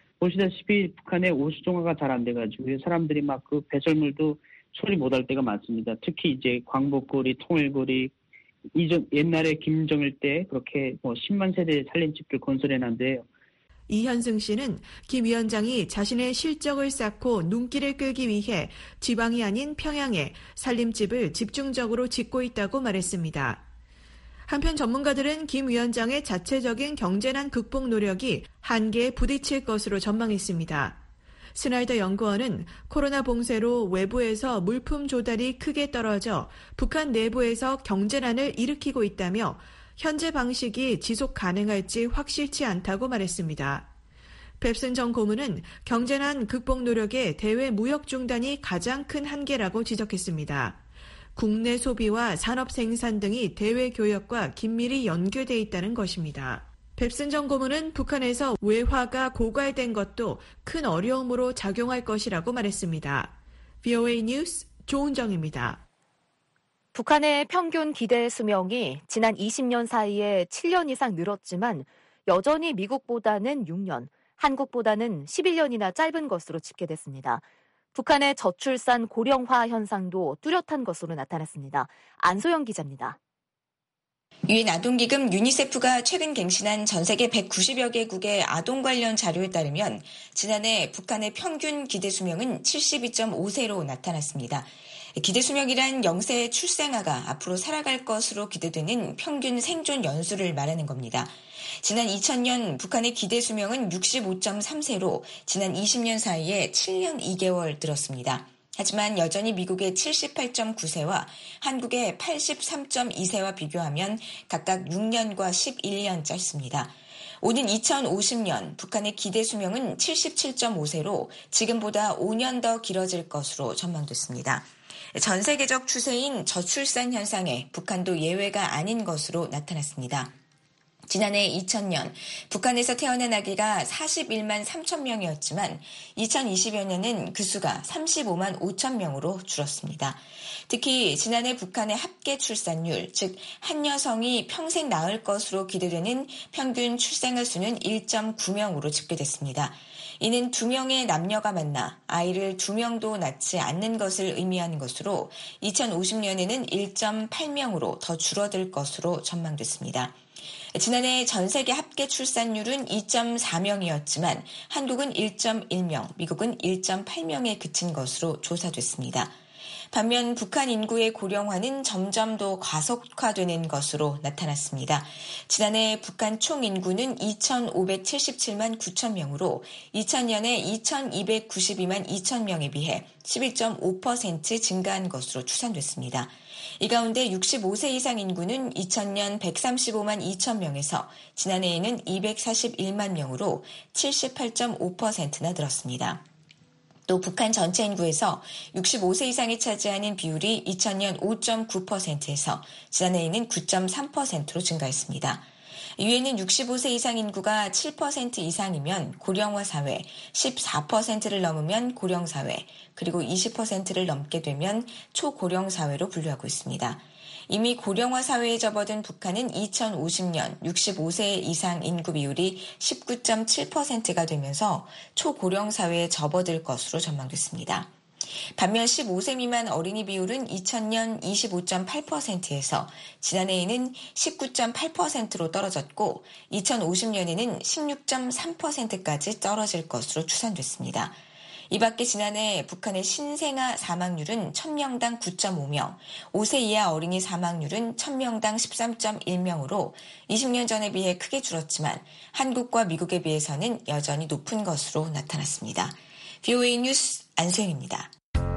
Speaker 24: 보시다시피 북한의 오수종합가 잘 안 돼가지고 사람들이 막 그 배설물도 처리 못할 때가 많습니다. 특히 이제 광복거리, 통일거리, 옛날에 김정일 때 그렇게 10만 세대 살림집들 건설해놨는데요.
Speaker 2: 이현승 씨는 김 위원장이 자신의 실적을 쌓고 눈길을 끌기 위해 지방이 아닌 평양에 살림집을 집중적으로 짓고 있다고 말했습니다. 한편 전문가들은 김 위원장의 자체적인 경제난 극복 노력이 한계에 부딪힐 것으로 전망했습니다. 스나이더 연구원은 코로나 봉쇄로 외부에서 물품 조달이 크게 떨어져 북한 내부에서 경제난을 일으키고 있다며 현재 방식이 지속 가능할지 확실치 않다고 말했습니다. 뱁슨 전 고문은 경제난 극복 노력에 대외 무역 중단이 가장 큰 한계라고 지적했습니다. 국내 소비와 산업 생산 등이 대외 교역과 긴밀히 연결돼 있다는 것입니다. 뱁슨 전 고문은 북한에서 외화가 고갈된 것도 큰 어려움으로 작용할 것이라고 말했습니다. VOA 뉴스 조은정입니다.
Speaker 3: 북한의 평균 기대 수명이 지난 20년 사이에 7년 이상 늘었지만 여전히 미국보다는 6년, 한국보다는 11년이나 짧은 것으로 집계됐습니다. 북한의 저출산 고령화 현상도 뚜렷한 것으로 나타났습니다. 안소영 기자입니다.
Speaker 6: 유엔 아동기금 유니세프가 최근 갱신한 전 세계 190여 개국의 아동 관련 자료에 따르면 지난해 북한의 평균 기대 수명은 72.5세로 나타났습니다. 기대 수명이란 영세 출생아가 앞으로 살아갈 것으로 기대되는 평균 생존 연수를 말하는 겁니다. 지난 2000년 북한의 기대 수명은 65.3세로 지난 20년 사이에 7년 2개월 늘었습니다. 하지만 여전히 미국의 78.9세와 한국의 83.2세와 비교하면 각각 6년과 11년 짧습니다. 오는 2050년 북한의 기대 수명은 77.5세로 지금보다 5년 더 길어질 것으로 전망됐습니다. 전 세계적 추세인 저출산 현상에 북한도 예외가 아닌 것으로 나타났습니다. 지난해 2000년 북한에서 태어난 아기가 41만 3천 명이었지만 2020여 년은 그 수가 35만 5천 명으로 줄었습니다. 특히 지난해 북한의 합계 출산율, 즉 한 여성이 평생 낳을 것으로 기대되는 평균 출생아 수는 1.9명으로 집계됐습니다. 이는 2명의 남녀가 만나 아이를 2명도 낳지 않는 것을 의미하는 것으로 2050년에는 1.8명으로 더 줄어들 것으로 전망됐습니다. 지난해 전 세계 합계 출산율은 2.4명이었지만 한국은 1.1명, 미국은 1.8명에 그친 것으로 조사됐습니다. 반면 북한 인구의 고령화는 점점 더 가속화되는 것으로 나타났습니다. 지난해 북한 총 인구는 2,577만 9천 명으로 2000년에 2,292만 2천 명에 비해 11.5% 증가한 것으로 추산됐습니다. 이 가운데 65세 이상 인구는 2000년 135만 2천 명에서 지난해에는 241만 명으로 78.5%나 늘었습니다. 또 북한 전체 인구에서 65세 이상이 차지하는 비율이 2000년 5.9%에서 지난해에는 9.3%로 증가했습니다. 이외에는 65세 이상 인구가 7% 이상이면 고령화 사회, 14%를 넘으면 고령 사회, 그리고 20%를 넘게 되면 초고령 사회로 분류하고 있습니다. 이미 고령화 사회에 접어든 북한은 2050년 65세 이상 인구 비율이 19.7%가 되면서 초고령 사회에 접어들 것으로 전망됐습니다. 반면 15세 미만 어린이 비율은 2000년 25.8%에서 지난해에는 19.8%로 떨어졌고 2050년에는 16.3%까지 떨어질 것으로 추산됐습니다. 이 밖에 지난해 북한의 신생아 사망률은 1000명당 9.5명, 5세 이하 어린이 사망률은 1000명당 13.1명으로 20년 전에 비해 크게 줄었지만 한국과 미국에 비해서는 여전히 높은 것으로 나타났습니다. VOA 뉴스 안소영입니다.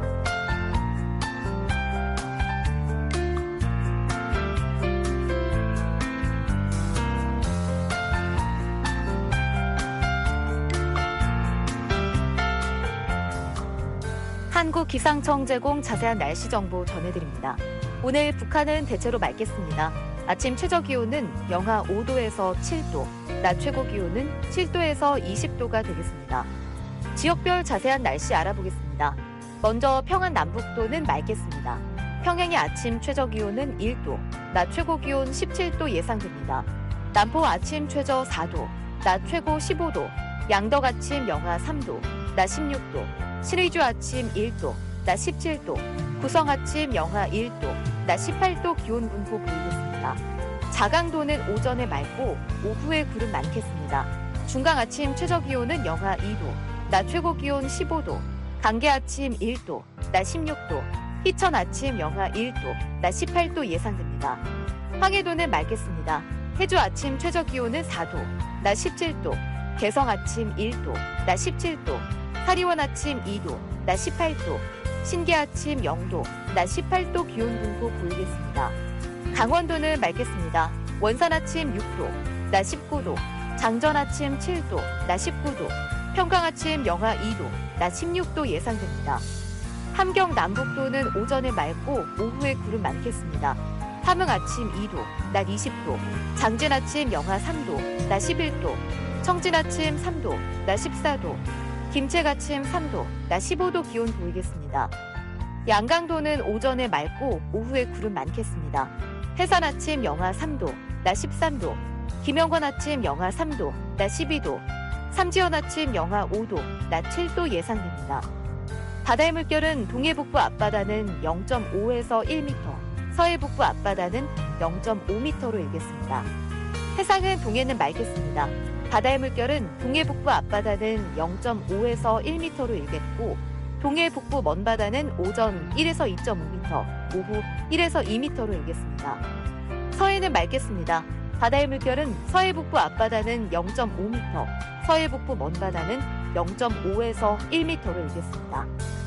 Speaker 3: 한국기상청 제공 자세한 날씨 정보 전해드립니다. 오늘 북한은 대체로 맑겠습니다. 아침 최저기온은 영하 5도에서 7도, 낮 최고기온은 7도에서 20도가 되겠습니다. 지역별 자세한 날씨 알아보겠습니다. 먼저 평안 남북도는 맑겠습니다. 평양의 아침 최저기온은 1도, 낮 최고기온 17도 예상됩니다. 남포 아침 최저 4도, 낮 최고 15도, 양덕 아침 영하 3도, 낮 16도, 신의주 아침 1도, 낮 17도, 구성 아침 영하 1도, 낮 18도 기온 분포 보이겠습니다. 자강도는 오전에 맑고 오후에 구름 많겠습니다. 중강 아침 최저기온은 영하 2도, 낮 최고기온 15도, 강계 아침 1도, 낮 16도, 희천 아침 영하 1도, 낮 18도 예상됩니다. 황해도는 맑겠습니다. 해주 아침 최저기온은 4도, 낮 17도, 개성 아침 1도, 낮 17도, 사리원 아침 2도, 낮 18도, 신계 아침 0도, 낮 18도 기온 분포 보이겠습니다. 강원도는 맑겠습니다. 원산 아침 6도, 낮 19도, 장전 아침 7도, 낮 19도, 평강 아침 영하 2도, 낮 16도 예상됩니다. 함경 남북도는 오전에 맑고 오후에 구름 많겠습니다. 함흥 아침 2도, 낮 20도, 장진 아침 영하 3도, 낮 11도, 청진 아침 3도, 낮 14도, 김책 아침 3도, 낮 15도 기온 보이겠습니다. 양강도는 오전에 맑고 오후에 구름 많겠습니다. 해산 아침 영하 3도, 낮 13도, 김영관 아침 영하 3도, 낮 12도, 삼지연 아침 영하 5도, 낮 7도 예상됩니다. 바다의 물결은 동해 북부 앞바다는 0.5에서 1m, 서해 북부 앞바다는 0.5m로 일겠습니다. 해상은 동해는 맑겠습니다. 바다의 물결은 동해 북부 앞바다는 0.5에서 1m로 일겠고, 동해 북부 먼바다는 오전 1에서 2.5m, 오후 1에서 2m로 일겠습니다. 서해는 맑겠습니다. 바다의 물결은 서해 북부 앞바다는 0.5m, 서해 북부 먼바다는 0.5에서 1m로 일겠습니다.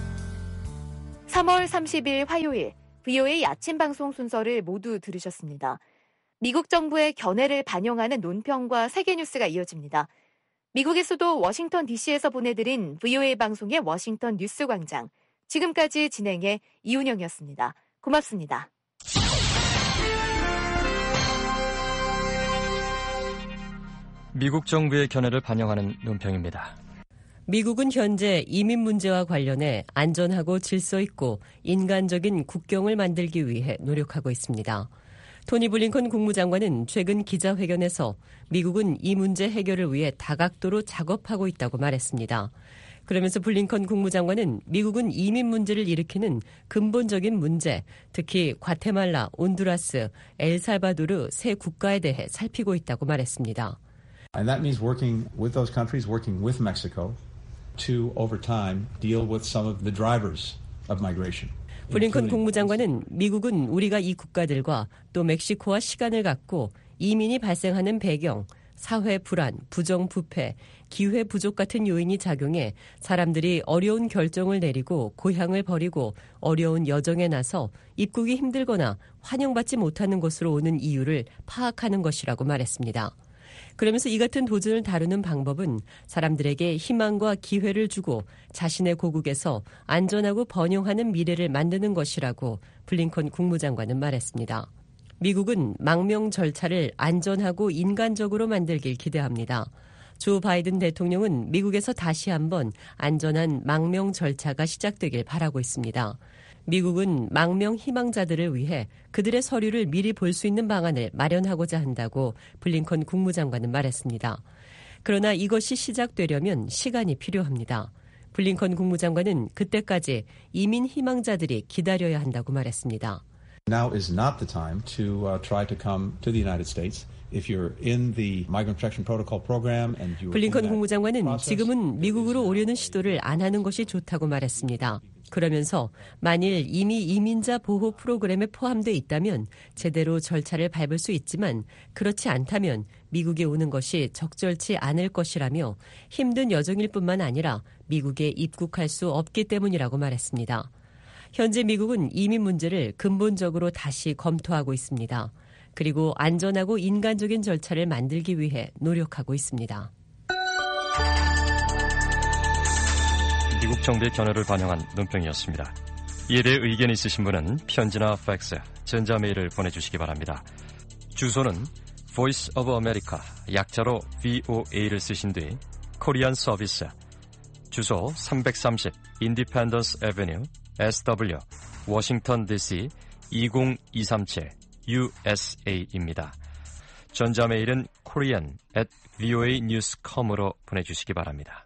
Speaker 3: 3월 30일 화요일 VOA 아침 방송 순서를 모두 들으셨습니다. 미국 정부의 견해를 반영하는 논평과 세계 뉴스가 이어집니다. 미국의 수도 워싱턴 DC에서 보내드린 VOA 방송의 워싱턴 뉴스 광장. 지금까지 진행해 이운영이었습니다. 고맙습니다.
Speaker 7: 미국 정부의 견해를 반영하는 논평입니다.
Speaker 10: 미국은 현재 이민 문제와 관련해 안전하고 질서 있고 인간적인 국경을 만들기 위해 노력하고 있습니다. 토니 블링컨 국무장관은 최근 기자회견에서 미국은 이 문제 해결을 위해 다각도로 작업하고 있다고 말했습니다. 그러면서 블링컨 국무장관은 미국은 이민 문제를 일으키는 근본적인 문제, 특히 과테말라, 온두라스, 엘살바도르 세 국가에 대해 살피고 있다고 말했습니다.
Speaker 11: And that means working with those countries, working with Mexico to, over time, deal with some of the drivers of migration.
Speaker 10: 블링컨 국무장관은 미국은 우리가 이 국가들과 또 멕시코와 시간을 갖고 이민이 발생하는 배경, 사회 불안, 부정부패, 기회 부족 같은 요인이 작용해 사람들이 어려운 결정을 내리고 고향을 버리고 어려운 여정에 나서 입국이 힘들거나 환영받지 못하는 곳으로 오는 이유를 파악하는 것이라고 말했습니다. 그러면서 이 같은 도전을 다루는 방법은 사람들에게 희망과 기회를 주고 자신의 고국에서 안전하고 번영하는 미래를 만드는 것이라고 블링컨 국무장관은 말했습니다. 미국은 망명 절차를 안전하고 인간적으로 만들길 기대합니다. 조 바이든 대통령은 미국에서 다시 한번 안전한 망명 절차가 시작되길 바라고 있습니다. 미국은 망명 희망자들을 위해 그들의 서류를 미리 볼 수 있는 방안을 마련하고자 한다고 블링컨 국무장관은 말했습니다. 그러나 이것이 시작되려면 시간이 필요합니다. 블링컨 국무장관은 그때까지 이민 희망자들이 기다려야 한다고 말했습니다.
Speaker 11: Now is not the time to try to come to the United States. If you're in the Migrant Protection Protocol program and you
Speaker 10: 블링컨 국무장관은 지금은 미국으로 오려는 시도를 안 하는 것이 좋다고 말했습니다. 그러면서 만일 이미 이민자 보호 프로그램에 포함돼 있다면 제대로 절차를 밟을 수 있지만 그렇지 않다면 미국에 오는 것이 적절치 않을 것이라며 힘든 여정일 뿐만 아니라 미국에 입국할 수 없기 때문이라고 말했습니다. 현재 미국은 이민 문제를 근본적으로 다시 검토하고 있습니다. 그리고 안전하고 인간적인 절차를 만들기 위해 노력하고 있습니다.
Speaker 7: 미국 정부의 견해를 반영한 논평이었습니다. 이에 대해 의견이 있으신 분은 편지나 팩스, 전자메일을 보내주시기 바랍니다. 주소는 Voice of America, 약자로 VOA를 쓰신 뒤 코리안 서비스, 주소 330 Independence Avenue, SW, 워싱턴 DC 20237 USA입니다. 전자메일은 korean@voanews.com으로 보내주시기 바랍니다.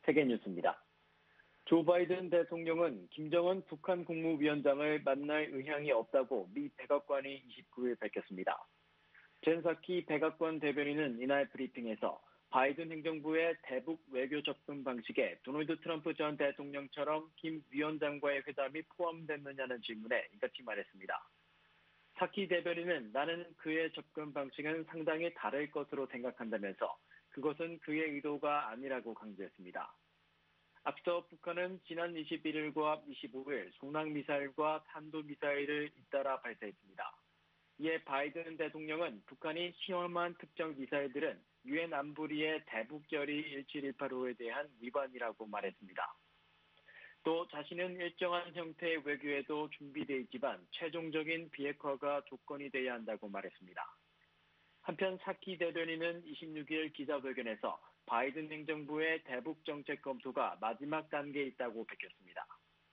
Speaker 9: 세계뉴스입니다. 조 바이든 대통령은 김정은 북한 국무위원장을 만날 의향이 없다고 미 백악관이 29일 밝혔습니다. 젠 사키 백악관 대변인은 이날 브리핑에서 바이든 행정부의 대북 외교 접근 방식에 도널드 트럼프 전 대통령처럼 김 위원장과의 회담이 포함됐느냐는 질문에 이같이 말했습니다. 사키 대변인은 나는 그의 접근 방식은 상당히 다를 것으로 생각한다면서 그것은 그의 의도가 아니라고 강조했습니다. 앞서 북한은 지난 21일과 25일 순항미사일과 탄도미사일을 잇따라 발사했습니다. 이에 바이든 대통령은 북한이 시험한 특정 미사일들은 유엔 안보리의 대북결의 1718호에 대한 위반이라고 말했습니다. 또 자신은 일정한 형태의 외교에도 준비되어 있지만 최종적인 비핵화가 조건이 돼야 한다고 말했습니다. 한편 사키 대변인은 26일 기자회견에서 바이든 행정부의 대북 정책 검토가 마지막 단계에 있다고 밝혔습니다.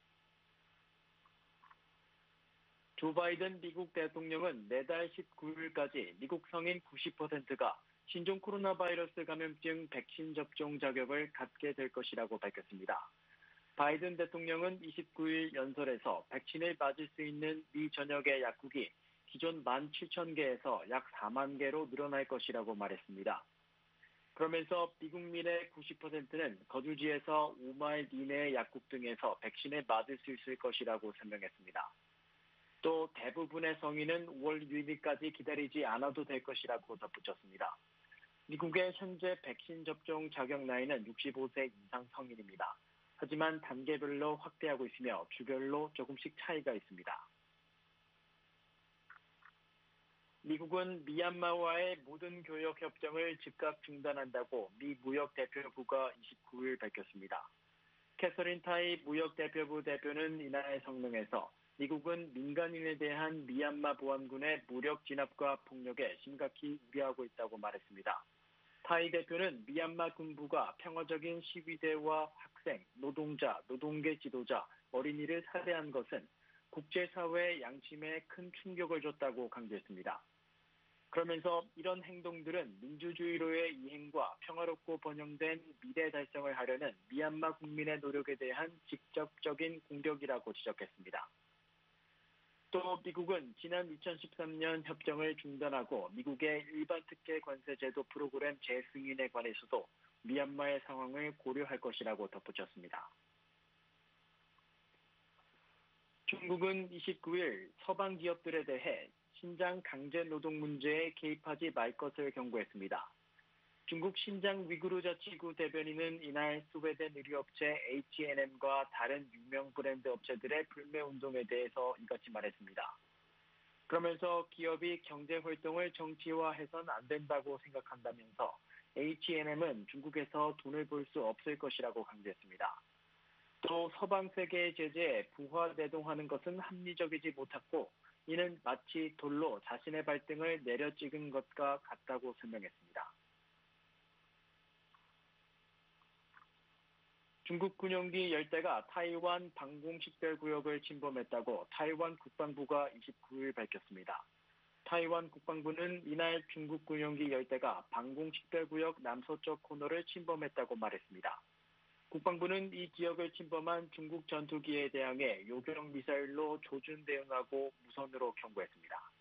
Speaker 9: 조 바이든 미국 대통령은 내달 19일까지 미국 성인 90%가 신종 코로나 바이러스 감염증 백신 접종 자격을 갖게 될 것이라고 밝혔습니다. 바이든 대통령은 29일 연설에서 백신을 맞을 수 있는 미 전역의 약국이 기존 17,000개에서 약 4만 개로 늘어날 것이라고 말했습니다. 그러면서 미국민의 90%는 거주지에서 5마일 이내의 약국 등에서 백신을 맞을 수 있을 것이라고 설명했습니다. 또 대부분의 성인은 5월 6일까지 기다리지 않아도 될 것이라고 덧붙였습니다. 미국의 현재 백신 접종 자격 나이는 65세 이상 성인입니다. 하지만 단계별로 확대하고 있으며 주별로 조금씩 차이가 있습니다. 미국은 미얀마와의 모든 교역 협정을 즉각 중단한다고 미 무역대표부가 29일 밝혔습니다. 캐서린 타이 무역대표부 대표는 이날 성명에서 미국은 민간인에 대한 미얀마 보안군의 무력 진압과 폭력에 심각히 우려하고 있다고 말했습니다. 타이 대표는 미얀마 군부가 평화적인 시위대와 학생, 노동자, 노동계 지도자, 어린이를 살해한 것은 국제사회의 양심에 큰 충격을 줬다고 강조했습니다. 그러면서 이런 행동들은 민주주의로의 이행과 평화롭고 번영된 미래 달성을 하려는 미얀마 국민의 노력에 대한 직접적인 공격이라고 지적했습니다. 또 미국은 지난 2013년 협정을 중단하고 미국의 일반 특혜 관세 제도 프로그램 재승인에 관해서도 미얀마의 상황을 고려할 것이라고 덧붙였습니다. 중국은 29일 서방 기업들에 대해 신장 강제 노동 문제에 개입하지 말 것을 경고했습니다. 중국 신장 위구르 자치구 대변인은 이날 스웨덴 의류업체 H&M과 다른 유명 브랜드 업체들의 불매 운동에 대해서 이같이 말했습니다. 그러면서 기업이 경제 활동을 정치화해선 안 된다고 생각한다면서 H&M은 중국에서 돈을 벌 수 없을 것이라고 강조했습니다. 또 서방 세계의 제재에 부화대동하는 것은 합리적이지 못했고 이는 마치 돌로 자신의 발등을 내려찍은 것과 같다고 설명했습니다. 중국 군용기 10대가 타이완 방공식별구역을 침범했다고 타이완 국방부가 29일 밝혔습니다. 타이완 국방부는 이날 중국 군용기 10대가 방공식별구역 남서쪽 코너를 침범했다고 말했습니다. 국방부는 이 지역을 침범한 중국 전투기에 대항해 요격 미사일로 조준 대응하고 무선으로 경고했습니다.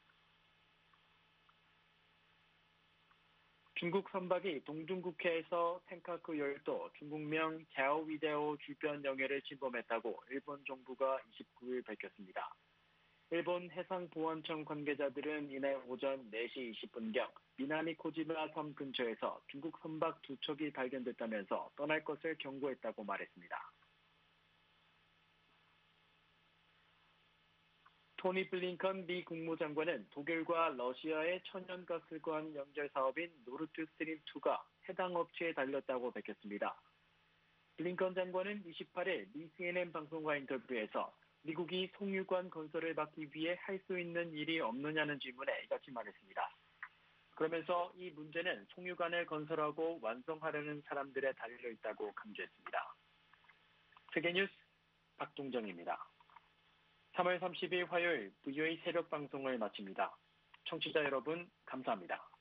Speaker 9: 중국 선박이 동중국해에서 텐카크 열도 중국명 갸오위데오 주변 영해를 침범했다고 일본 정부가 29일 밝혔습니다. 일본 해상보안청 관계자들은 이날 오전 4시 20분경 미나미 코지마 섬 근처에서 중국 선박 2척이 발견됐다면서 떠날 것을 경고했다고 말했습니다. 토니 블링컨 미 국무장관은 독일과 러시아의 천연가스관 연결 사업인 노르트스트림2가 해당 업체에 달렸다고 밝혔습니다. 블링컨 장관은 28일 미 CNN 방송과 인터뷰에서 미국이 송유관 건설을 막기 위해 할 수 있는 일이 없느냐는 질문에 이같이 말했습니다. 그러면서 이 문제는 송유관을 건설하고 완성하려는 사람들에 달려 있다고 강조했습니다. 세계뉴스 박동정입니다. 3월 30일 화요일 VOA 새벽 방송을 마칩니다. 청취자 여러분 감사합니다.